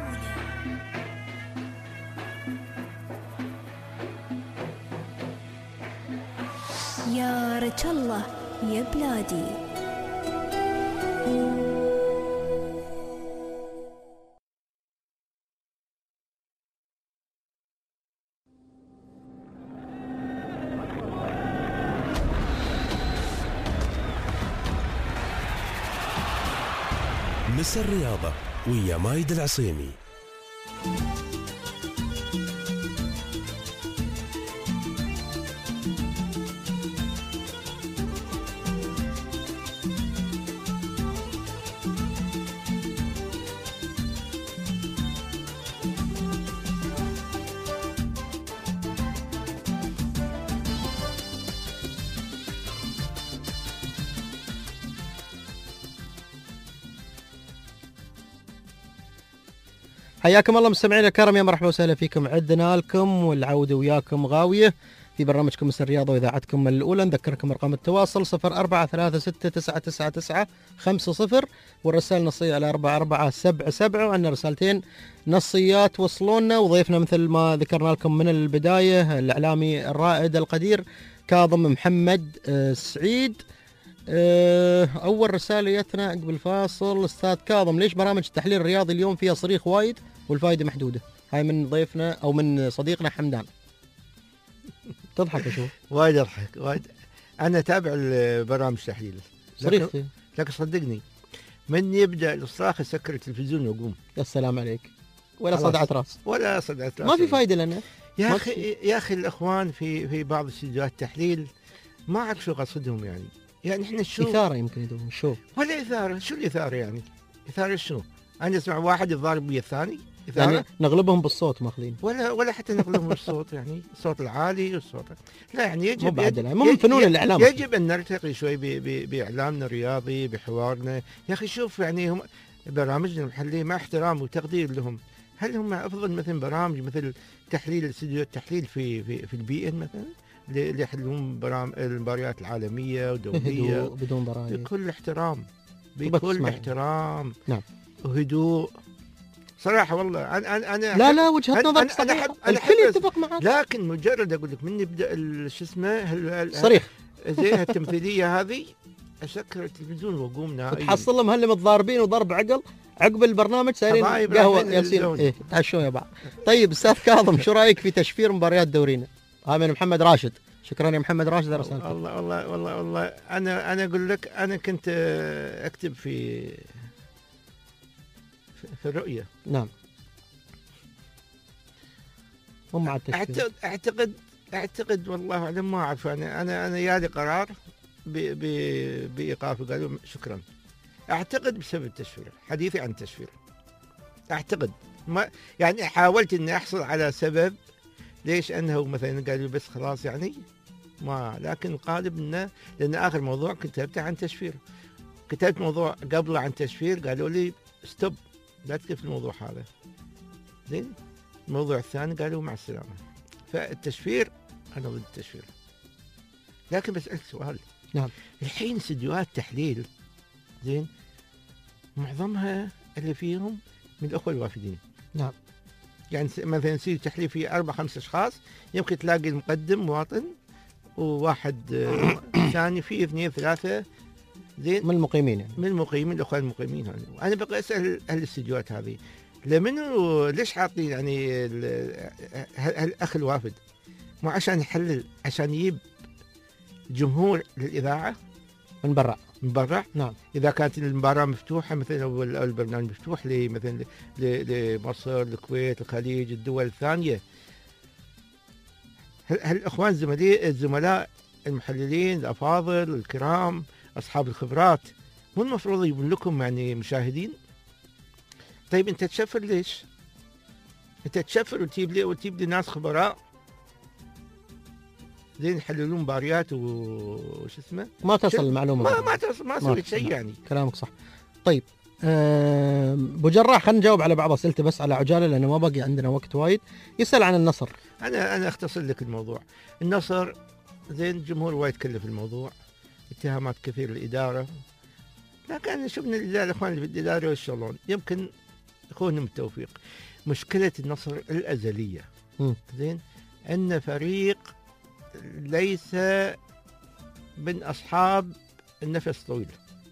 يا رجل الله يا بلادي. مس الرياضة ويا مايد العصيمي. حياكم الله مستمعينا الكرام، يا مرحبا وسهلا فيكم. عدنا لكم والعودة وياكم غاوية في برنامجكم مس الرياضة وإذاعتكم الأولى. نذكركم أرقام التواصل صفر أربعة ثلاثة ستة تسعة تسعة تسعة خمسة صفر والرسائل نصية على أربعة أربعة سبعة سبعة. وعندنا رسالتين نصيات وصلونا، وضيفنا مثل ما ذكرنا لكم من البداية الإعلامي الرائد القدير كاظم محمد سعيد. أول رسالة جتنا قبل الفاصل: أستاذ كاظم، ليش برامج التحليل الرياضي اليوم فيها صريخ وايد والفائدة محدودة؟ هاي من ضيفنا أو من صديقنا حمدان. تضحك أشوف. وايد أضحك وايد. أنا أتابع البرامج التحليل صريخ، لكن صدقني من يبدأ الصراخ يسكر التلفزيون ويقوم. يا سلام عليك. ولا صدعت راس ولا صدعت راس. ما في فائدة لنا يا أخي. يا أخي الأخوان في في بعض استديوهات التحليل ما أعرف شو قصدهم يعني. يعني احنا شو إثارة يمكن يدوم شو ولا إثارة. شو الإثارة يعني؟ إثارة شنو؟ أنا أسمع واحد يضارب ويا الثاني إثارة؟ يعني نغلبهم بالصوت ماخذين ولا ولا حتى نغلبهم بالصوت يعني الصوت العالي والصوت لا يعني يجب مو مو من فنون الإعلام. يجب أن نرتقي شوي بإعلامنا الرياضي بحوارنا. يا أخي شوف يعني هم برامجنا المحلية مع احترام وتقدير لهم، هل هم أفضل مثل برامج مثل تحليل استديو التحليل في في في البي إن مثلا اللي يحللون المباريات العالمية ودولية بدون براية بكل احترام بكل احترام نعم وهدوء صراحة. والله أنا أنا أنا لا لا وجهة نظر أنا أنا أحب الكل يتفق معك، لكن مجرد أقول لك من يبدأ شو اسمه صريخ زي التمثيلية هذه أسكر التلفزيون وأقوم نهائيا. تحصل لهم هل متضاربين وضرب عقل عقب البرنامج سايرين قهوة ياسين إيه تعشوا يا بعض. طيب أستاذ كاظم، شو رأيك في تشفير مباريات دورينا؟ هذا من محمد راشد. شكرا يا محمد راشد على رسالتك. والله والله والله والله انا انا اقول لك انا كنت اكتب في في الرؤية. نعم. هم مع التشفير. اعتقد اعتقد والله اعلم ما اعرف. انا انا انا يالي قرار بايقافه، قالوا شكرا. اعتقد بسبب التشفير، حديثي عن التشفير. اعتقد ما يعني حاولت اني احصل على سبب ليش انه مثلا قالوا بس خلاص يعني ما، لكن الغالب انه لان اخر موضوع كتبته عن تشفير، كتبت موضوع قبله عن تشفير، قالوا لي ستوب لا تكتب الموضوع هذا. زين الموضوع الثاني قالوا مع السلامه. فالتشفير انا ضد التشفير. لكن بسألك سؤال. نعم. الحين استديوهات تحليل زين معظمها اللي فيهم من الاخوه الوافدين. نعم. يعني مثلا يصير تحليل في اربع خمس اشخاص، يمكن تلاقي المقدم مواطن وواحد ثاني في اثنين ثلاثه زين من المقيمين يعني. من المقيمين الاخوه المقيمين هذول. انا بقى اسال اهل الاستديوهات هذه لمنو ليش حاطين يعني الاخ الوافد؟ مو عشان يحلل، عشان يجيب جمهور للاذاعه من برا من برا. نعم. اذا كانت المباراه مفتوحه مثلا او البرنامج مفتوح مثلا لمصر، الكويت، الخليج، الدول الثانيه، هل الاخوان الزملاء الزملاء المحللين الافاضل الكرام اصحاب الخبرات مو المفروض يجيبون لكم يعني مشاهدين؟ طيب انت تشفر ليش؟ انت تشفر وتجيب لي وتجيب لي ناس خبراء زين يحللون مباريات وش اسمه؟ ما تصل المعلومه. ما ما تصل ما سويت شيء يعني. كلامك صح. طيب ابو جراح خلينا نجاوب على بعض اسئلته بس على عجاله لانه ما باقي عندنا وقت وايد. يسال عن النصر. انا انا اختصر لك الموضوع. النصر زين الجمهور وايد كلف الموضوع، اتهامات كثير للاداره، لكن شفنا الاخوان اللي في الاداره يشتغلون، يمكن يكونوا بالتوفيق. مشكله النصر الازليه زين ان فريق ليس من اصحاب النفس الطويل.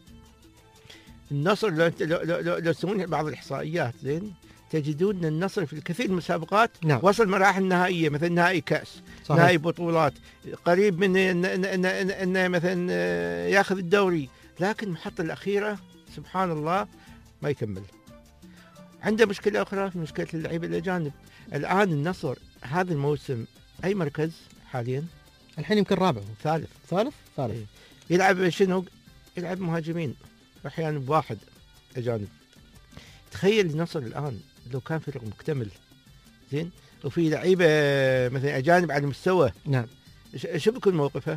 النصر لو لو لو, لو تسوون بعض الاحصائيات زين تجدون ان النصر في الكثير من المسابقات نعم. وصل مراحل نهائيه، مثلا نهائي كاس، صحيح. نهائي بطولات، قريب من ان ان ان, إن, إن مثلا ياخذ الدوري، لكن المحطه الاخيره سبحان الله ما يكمل. عنده مشكله اخرى في مشكله اللعيبه الاجانب. الان النصر هذا الموسم اي مركز حاليا؟ الحين يمكن رابع ثالث ثالث ثالث إيه. يلعب شنو؟ يلعب مهاجمين احيانا بواحد اجانب. تخيل النصر الان لو كان فريق مكتمل زين وفي لعيبه مثلا اجانب على المستوى، نعم، شو بيكون موقفه؟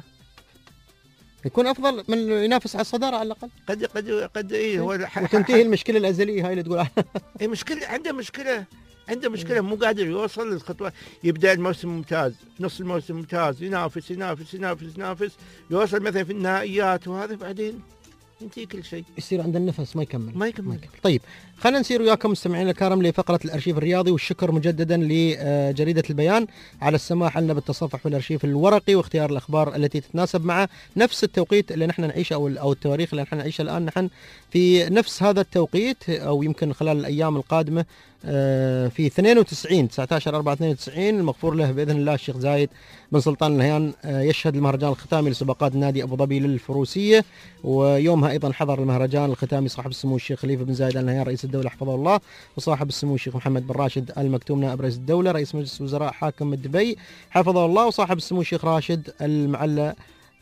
يكون افضل من ينافس على الصداره على الاقل. قد قد قد ايه هو وتنتهي المشكله الازليه هاي اللي تقول اي مشكله عنده مشكله عنده مشكله مو قادر يوصل للخطوه. يبدا الموسم ممتاز، نص الموسم ممتاز، ينافس ينافس ينافس ينافس يوصل مثلا في النهائيات وهذا، بعدين ينتهي كل شيء، يصير عنده النفس ما يكمل ما يكمل, ما يكمل. طيب خلينا نسير وياكم مستمعينا الكرام لفقره الارشيف الرياضي، والشكر مجددا لجريده البيان على السماح لنا بالتصفح في الارشيف الورقي واختيار الاخبار التي تتناسب مع نفس التوقيت اللي نحن نعيشه او او التواريخ اللي نحن نعيشها الان. نحن في نفس هذا التوقيت او يمكن خلال الايام القادمه في اثنين وتسعين تسعة عشر أربعة اثنين وتسعين المغفور له باذن الله الشيخ زايد بن سلطان النهيان يشهد المهرجان الختامي لسباقات نادي ابو ظبي للفروسيه، ويومها ايضا حضر المهرجان الختامي صاحب السمو الشيخ خليفه بن زايد ال نهيان رئيس الدوله حفظه الله، وصاحب السمو الشيخ محمد بن راشد ال مكتوم نائب رئيس الدوله رئيس مجلس وزراء حاكم دبي حفظه الله، وصاحب السمو الشيخ راشد المعلى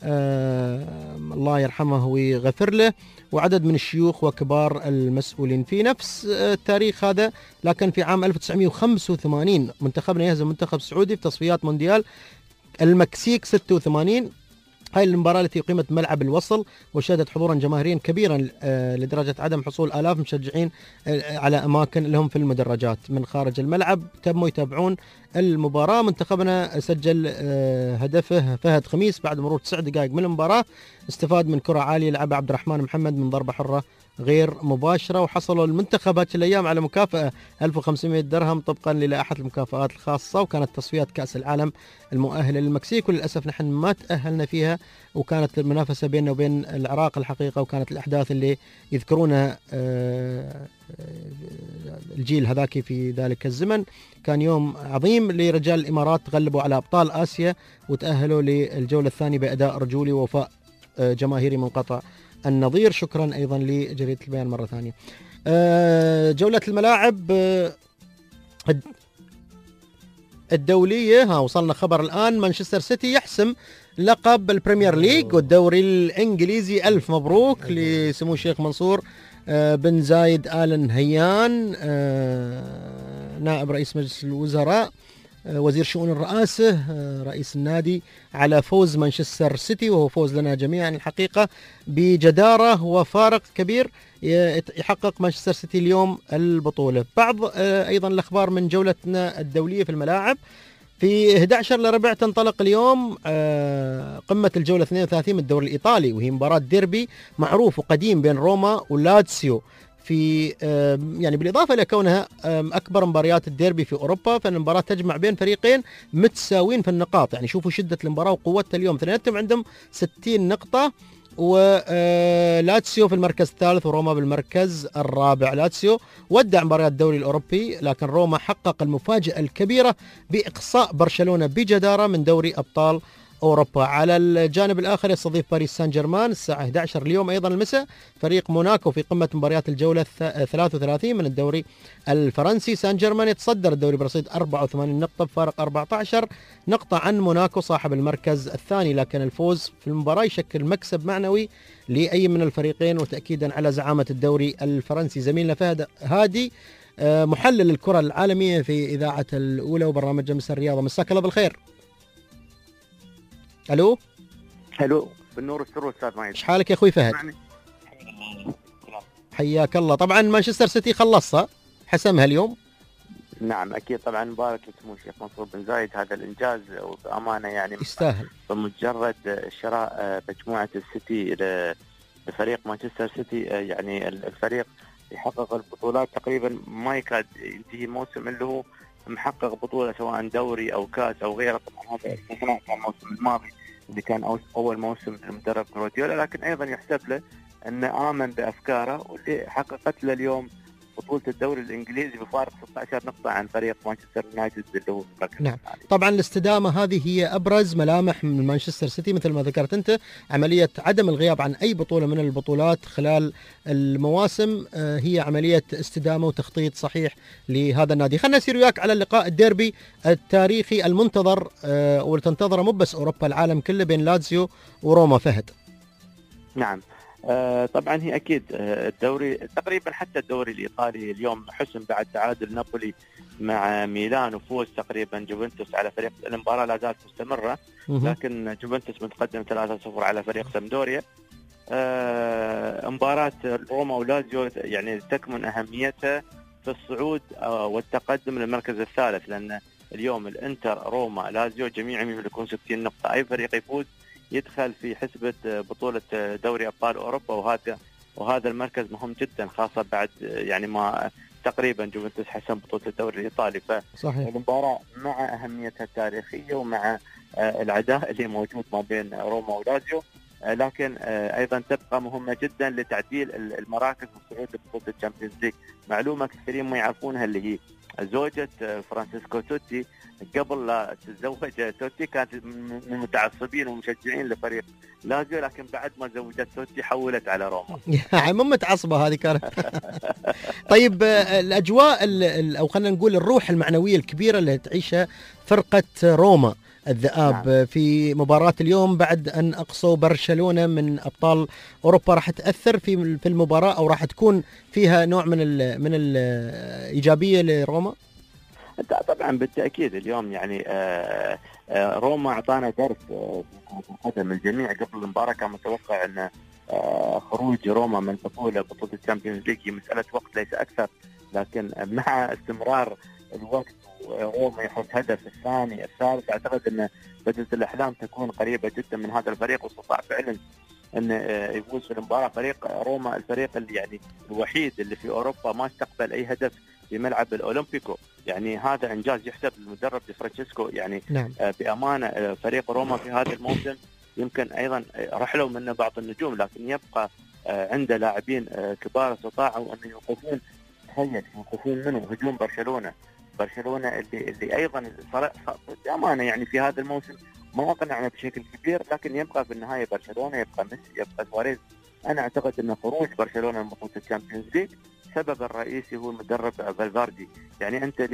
آه الله يرحمه ويغفر له، وعدد من الشيوخ وكبار المسؤولين. في نفس التاريخ هذا لكن في عام ألف وتسعمئة وخمسة وثمانين منتخبنا يهزم منتخب سعودي في تصفيات مونديال المكسيك ستة وثمانين. هاي المباراة التي أقيمت ملعب الوصل وشهدت حضورا جماهيريا كبيرا لدرجة عدم حصول آلاف مشجعين على أماكن لهم في المدرجات من خارج الملعب. تموا يتابعون المباراة. منتخبنا سجل هدفه فهد خميس بعد مرور تسع دقائق من المباراة، استفاد من كرة عالية لعبها عبد الرحمن محمد من ضربة حرة غير مباشرة، وحصلوا المنتخب هذه الأيام على مكافأة ألف وخمسمئة درهم طبقا للائحة المكافآت الخاصة، وكانت تصفيات كأس العالم المؤهلة للمكسيك، وللأسف نحن ما تأهلنا فيها، وكانت المنافسة بيننا وبين العراق الحقيقة، وكانت الأحداث اللي يذكرونها الجيل هذاك في ذلك الزمن كان يوم عظيم لرجال الإمارات، غلبوا على أبطال آسيا وتأهلوا للجولة الثانية بأداء رجولي ووفاء جماهيري منقطع النظير. شكرا أيضا لجريدة البيان مرة ثانية. جولة الملاعب الدولية. ها وصلنا خبر الآن، مانشستر سيتي يحسم لقب البريمير ليج والدوري الإنجليزي. ألف مبروك لسمو الشيخ منصور بن زايد آل نهيان نائب رئيس مجلس الوزراء وزير شؤون الرئاسة رئيس النادي على فوز مانشستر سيتي، وهو فوز لنا جميعا الحقيقة بجدارة وفارق كبير. يحقق مانشستر سيتي اليوم البطولة. بعض أيضا الأخبار من جولتنا الدولية في الملاعب. في أحد عشر لربع تنطلق اليوم قمة الجولة اثنين وثلاثين من الدوري الإيطالي، وهي مباراة ديربي معروف وقديم بين روما ولاتسيو، في يعني بالإضافة إلى كونها أكبر مباريات الديربي في أوروبا، فإن المباراة تجمع بين فريقين متساوين في النقاط. يعني شوفوا شدة المباراة وقوتها اليوم، اثنيناتهم عندهم ستين نقطة، ولاتسيو في المركز الثالث وروما بالمركز الرابع. لاتسيو ودع مباريات الدوري الأوروبي، لكن روما حقق المفاجأة الكبيرة بإقصاء برشلونة بجدارة من دوري أبطال أوروبا. على الجانب الآخر يستضيف باريس سان جيرمان الساعة أحد عشر اليوم أيضا المساء فريق موناكو في قمة مباريات الجولة ثلاثة وثلاثين من الدوري الفرنسي. سان جيرمان يتصدر الدوري برصيد أربعة وثمانين نقطة بفارق أربعة عشر نقطة عن موناكو صاحب المركز الثاني، لكن الفوز في المباراة يشكل مكسب معنوي لأي من الفريقين، وتأكيدا على زعامة الدوري الفرنسي. زميلنا فهد هادي محلل الكرة العالمية في إذاعة الأولى وبرنامج جمس الرياضة، مساك الله بالخير. الو الو بالنور والسرور استاذ مايد، ايش حالك يا اخوي فهد؟ حياك الله. طبعا مانشستر سيتي خلصها حسمها اليوم. نعم اكيد طبعا، مبارك لسمو الشيخ منصور بن زايد، هذا الانجاز وبامانه يعني يستاهل. بمجرد شراء مجموعه السيتي لفريق مانشستر سيتي، يعني الفريق يحقق البطولات تقريبا ما يكاد ينتهي موسم اللي هو محقق بطولة سواء دوري أو كاس أو غيره. طبعا هذا استثناء كان الموسم الماضي اللي كان أول موسم للمدرب جوارديولا، لكن أيضا يحسب له أنه آمن بأفكاره واللي حققت له اليوم بطولة الدوري الإنجليزي بفارق ستة عشر نقطة عن فريق مانشستر يونايتد اللي هو مركز. نعم طبعا الاستدامة هذه هي أبرز ملامح من مانشستر سيتي مثل ما ذكرت أنت، عملية عدم الغياب عن أي بطولة من البطولات خلال المواسم هي عملية استدامة وتخطيط صحيح لهذا النادي. خلنا نسير وياك على اللقاء الديربي التاريخي المنتظر والتنتظره مو بس أوروبا، العالم كله، بين لاتسيو وروما. فهد. نعم آه طبعا هي اكيد آه الدوري تقريبا حتى الدوري الايطالي اليوم حسم بعد تعادل نابولي مع ميلان وفوز تقريبا جوفنتوس على فريق. المباراه لا زالت مستمره لكن جوفنتوس متقدم ثلاثة صفر على فريق سامدوريا. آه مباراه روما ولازيو يعني تكمن اهميتها في الصعود آه والتقدم للمركز الثالث، لان اليوم الانتر روما لازيو جميعهم يملكون ستين نقطه، اي فريق يفوز يدخل في حسبة بطولة دوري أبطال أوروبا، وهذا وهذا المركز مهم جدا خاصة بعد يعني ما تقريبا جوفنتوس حسم بطولة الدوري الإيطالي. فالمباراة مع أهميتها التاريخية ومع العداء اللي موجود ما بين روما ولازيو، لكن أيضا تبقى مهمة جدا لتعديل المراكز والصعود لبطولة الشامبيونز ليج. معلومة كثيرين ما يعرفونها اللي هي زوجة فرانسيسكو توتي قبل لا تتزوج توتي كانت من المتعصبين ومشجعين لفريق لازيو، لكن بعد ما زوجت توتي حولت على روما. يعني مو متعصبة هذه كانت. طيب الأجواء أو خلينا نقول الروح المعنوية الكبيرة اللي تعيشها فرقة روما الذئاب نعم. في مباراة اليوم بعد أن أقصوا برشلونة من أبطال أوروبا، راح تأثر في في المباراة أو راح تكون فيها نوع من ال من الإيجابية لروما؟ طبعا بالتأكيد. اليوم يعني آآ آآ روما أعطانا درس قدم الجميع قبل المباراة، كان متوقع أن خروج روما من بطولة بطولة الشامبيونز ليج هي مسألة وقت ليس أكثر، لكن مع استمرار الوقت روما يحط هدف الثاني الثالث، أعتقد أن بدت الأحلام تكون قريبة جدا من هذا الفريق، واستطاع فعلا أن يفوز في المباراة. فريق روما الفريق اللي يعني الوحيد اللي في أوروبا ما استقبل أي هدف في ملعب الأولمبيكو، يعني هذا إنجاز يحسب للمدرب دي فرانشيسكو. يعني نعم. بأمانة فريق روما في هذا الموسم يمكن أيضا رحلوا منه بعض النجوم، لكن يبقى عنده لاعبين كبار استطاعوا أن يوقفون تخيل يوقفون منه هجوم برشلونة برشلونة اللي اللي أيضا بأمانة يعني في هذا الموسم ما أقنعنا بشكل كبير، لكن يبقى في النهاية برشلونة، يبقى ميسي، يبقى سواريز. أنا أعتقد أن خروج برشلونة من بطولة الشامبيونز ليج سبب الرئيسي هو المدرب فالفاردي. يعني أنت اليوم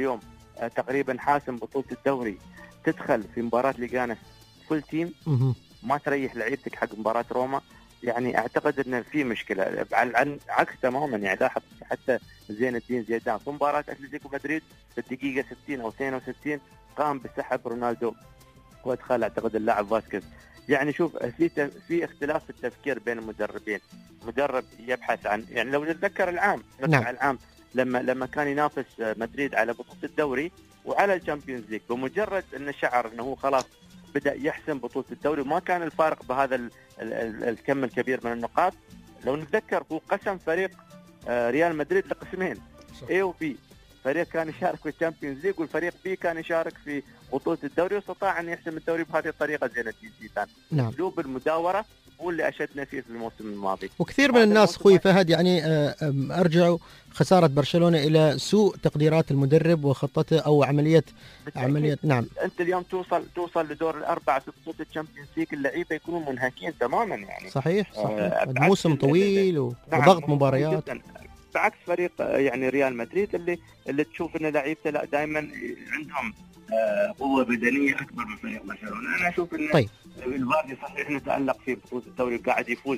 تقريبا حاسم بطولة الدوري تدخل في مباراة ليغانس فول تيم ما تريح لعيبتك حق مباراة روما، يعني اعتقد ان في مشكله. عن عكس تماما يعني لاحظ حتى زين الدين زيدان في مباراه اتلتيكو مدريد في الدقيقه ستين او اثنين وستين قام بسحب رونالدو وادخل اعتقد اللاعب فاسكيز. يعني شوف في في اختلاف في التفكير بين المدربين، مدرب يبحث عن يعني لو نتذكر العام نعم. العام لما لما كان ينافس مدريد على بطوله الدوري وعلى الشامبيونز ليج، بمجرد انه شعر انه هو خلاص بدأ يحسم بطولة الدوري وما كان الفارق بهذا ال ال ال الكم الكبير من النقاط. لو نتذكر هو قسم فريق ريال مدريد لقسمين A و B، فريق كان يشارك في الشامبيونز ليج والفريق B كان يشارك في بطولة الدوري، واستطاع أن يحسم الدوري بهذه الطريقة زين الدين زيدان. نعم. أسلوب المداورة هو اللي أشدنا فيه في الموسم الماضي. وكثير من الناس أخوي فهد يعني أرجعوا خسارة برشلونة إلى سوء تقديرات المدرب وخطته أو عملية عملية نعم. أنت اليوم توصل توصل لدور الأربعة في بطولة الشامبيونز ليج، اللعيبة يكونوا منهكين تماما يعني. صحيح صحيح. آه موسم طويل وضغط نعم مباريات. بعكس فريق يعني ريال مدريد اللي اللي تشوف ان لعيبته لا دائما عندهم قوه بدنيه اكبر من فريق برشلونه. انا اشوف ان طيب. الفاردي صحيح انه تالق في بطوله الدوري وقاعد يفوز،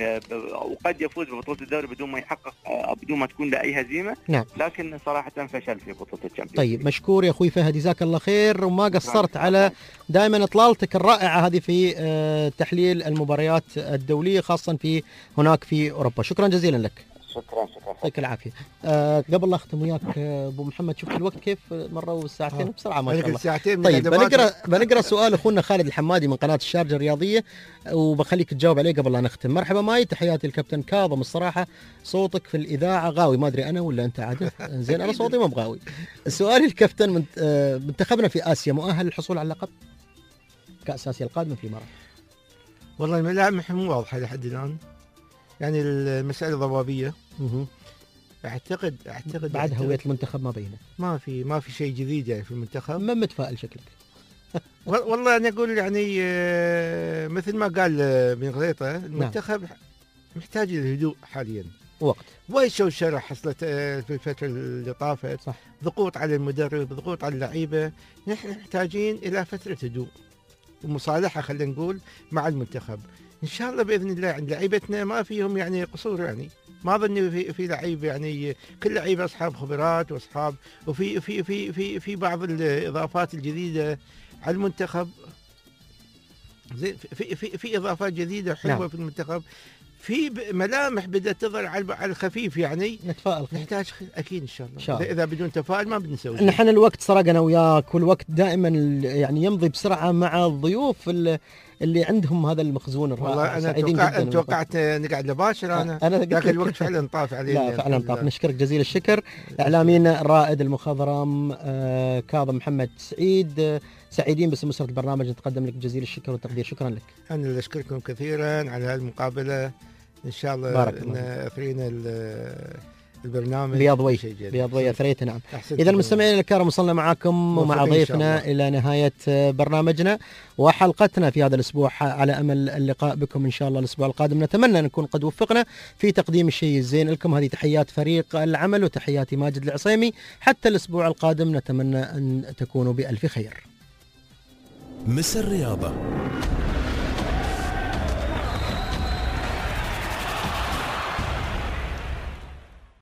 وقد يفوز ببطوله الدوري بدون ما يحقق بدون ما تكون له اي هزيمه نعم. لكن صراحه فشل في بطوله الشامبيونز. طيب مشكور يا اخوي فهد، جزاك الله خير وما قصرت على دائما اطلالتك الرائعه هذه في تحليل المباريات الدوليه خاصه في هناك في اوروبا. شكرا جزيلا لك. شكرا شكرا يعطيك العافيه. أه قبل لا اختم وياك ابو محمد، شفت الوقت كيف مره والساعتين آه. بسرعه ما شاء الله. ساعتين طيب بنقرا بنقرا سؤال اخونا خالد الحمادي من قناه الشارجه الرياضيه وبخليك تجاوب عليه قبل لا نختم. مرحبا ماي، تحياتي الكابتن كاظم، الصراحه صوتك في الاذاعه غاوي، ما ادري انا ولا انت عاد زين، انا صوتي مو بغاوي. السؤال الكابتن من أه منتخبنا في اسيا مؤهل للحصول على اللقب كاس اسيا القادمه في الامارات؟ والله الملامح مو واضحه لحد الان، يعني المساله ضبابيه. اها اعتقد اعتقد بعد هويه المنتخب ما بينت، ما في ما في شيء جديد يعني في المنتخب. ما متفائل شكلك؟ والله انا اقول يعني مثل ما قال بن غليطه المنتخب نعم. محتاج للهدوء حاليا، وقت والشوشره حصلت في الفتره اللي طافت، صح. ضغوط على المدرب، ضغوط على اللعيبه، نحن محتاجين الى فتره هدوء ومصالحه خلينا نقول مع المنتخب. ان شاء الله باذن الله عند لعيبتنا ما فيهم يعني قصور، يعني ما اظن في في لعيب يعني كل لعيبه اصحاب خبرات واصحاب، وفي في في في في بعض الاضافات الجديده على المنتخب زين، في في في اضافات جديده حلوه نعم. في المنتخب في ملامح بدأت تظهر على الخفيف، يعني نتفائل نحتاج اكيد ان شاء الله, إن شاء الله. اذا بدون تفاؤل ما بنسوي. نحن الوقت سرقنا وياك، والوقت دائما يعني يمضي بسرعه مع الضيوف اللي عندهم هذا المخزون الرائع. والله انا توقع... توقعت نقعد نباشر انا, أنا لكن الوقت فعلا طاف علينا. لا فعلا طاف. نشكرك جزيل الشكر اعلامينا رائد المخضرم آه كاظم محمد سعيد. آه سعيدين باسم أسرة البرنامج نتقدم لك جزيل الشكر والتقدير. شكرا لك. انا اللي اشكركم كثيرا على هذه المقابله، ان شاء الله ان اثرينا البرنامج بيضوي بيضوي اثريت. نعم. اذا المستمعين الكرام وصلنا معكم ومع ضيفنا الى نهايه برنامجنا وحلقتنا في هذا الاسبوع، على امل اللقاء بكم ان شاء الله الاسبوع القادم. نتمنى ان نكون قد وفقنا في تقديم الشيء الزين لكم. هذه تحيات فريق العمل وتحياتي ماجد العصيمي. حتى الاسبوع القادم نتمنى ان تكونوا بالف خير. مس الرياضة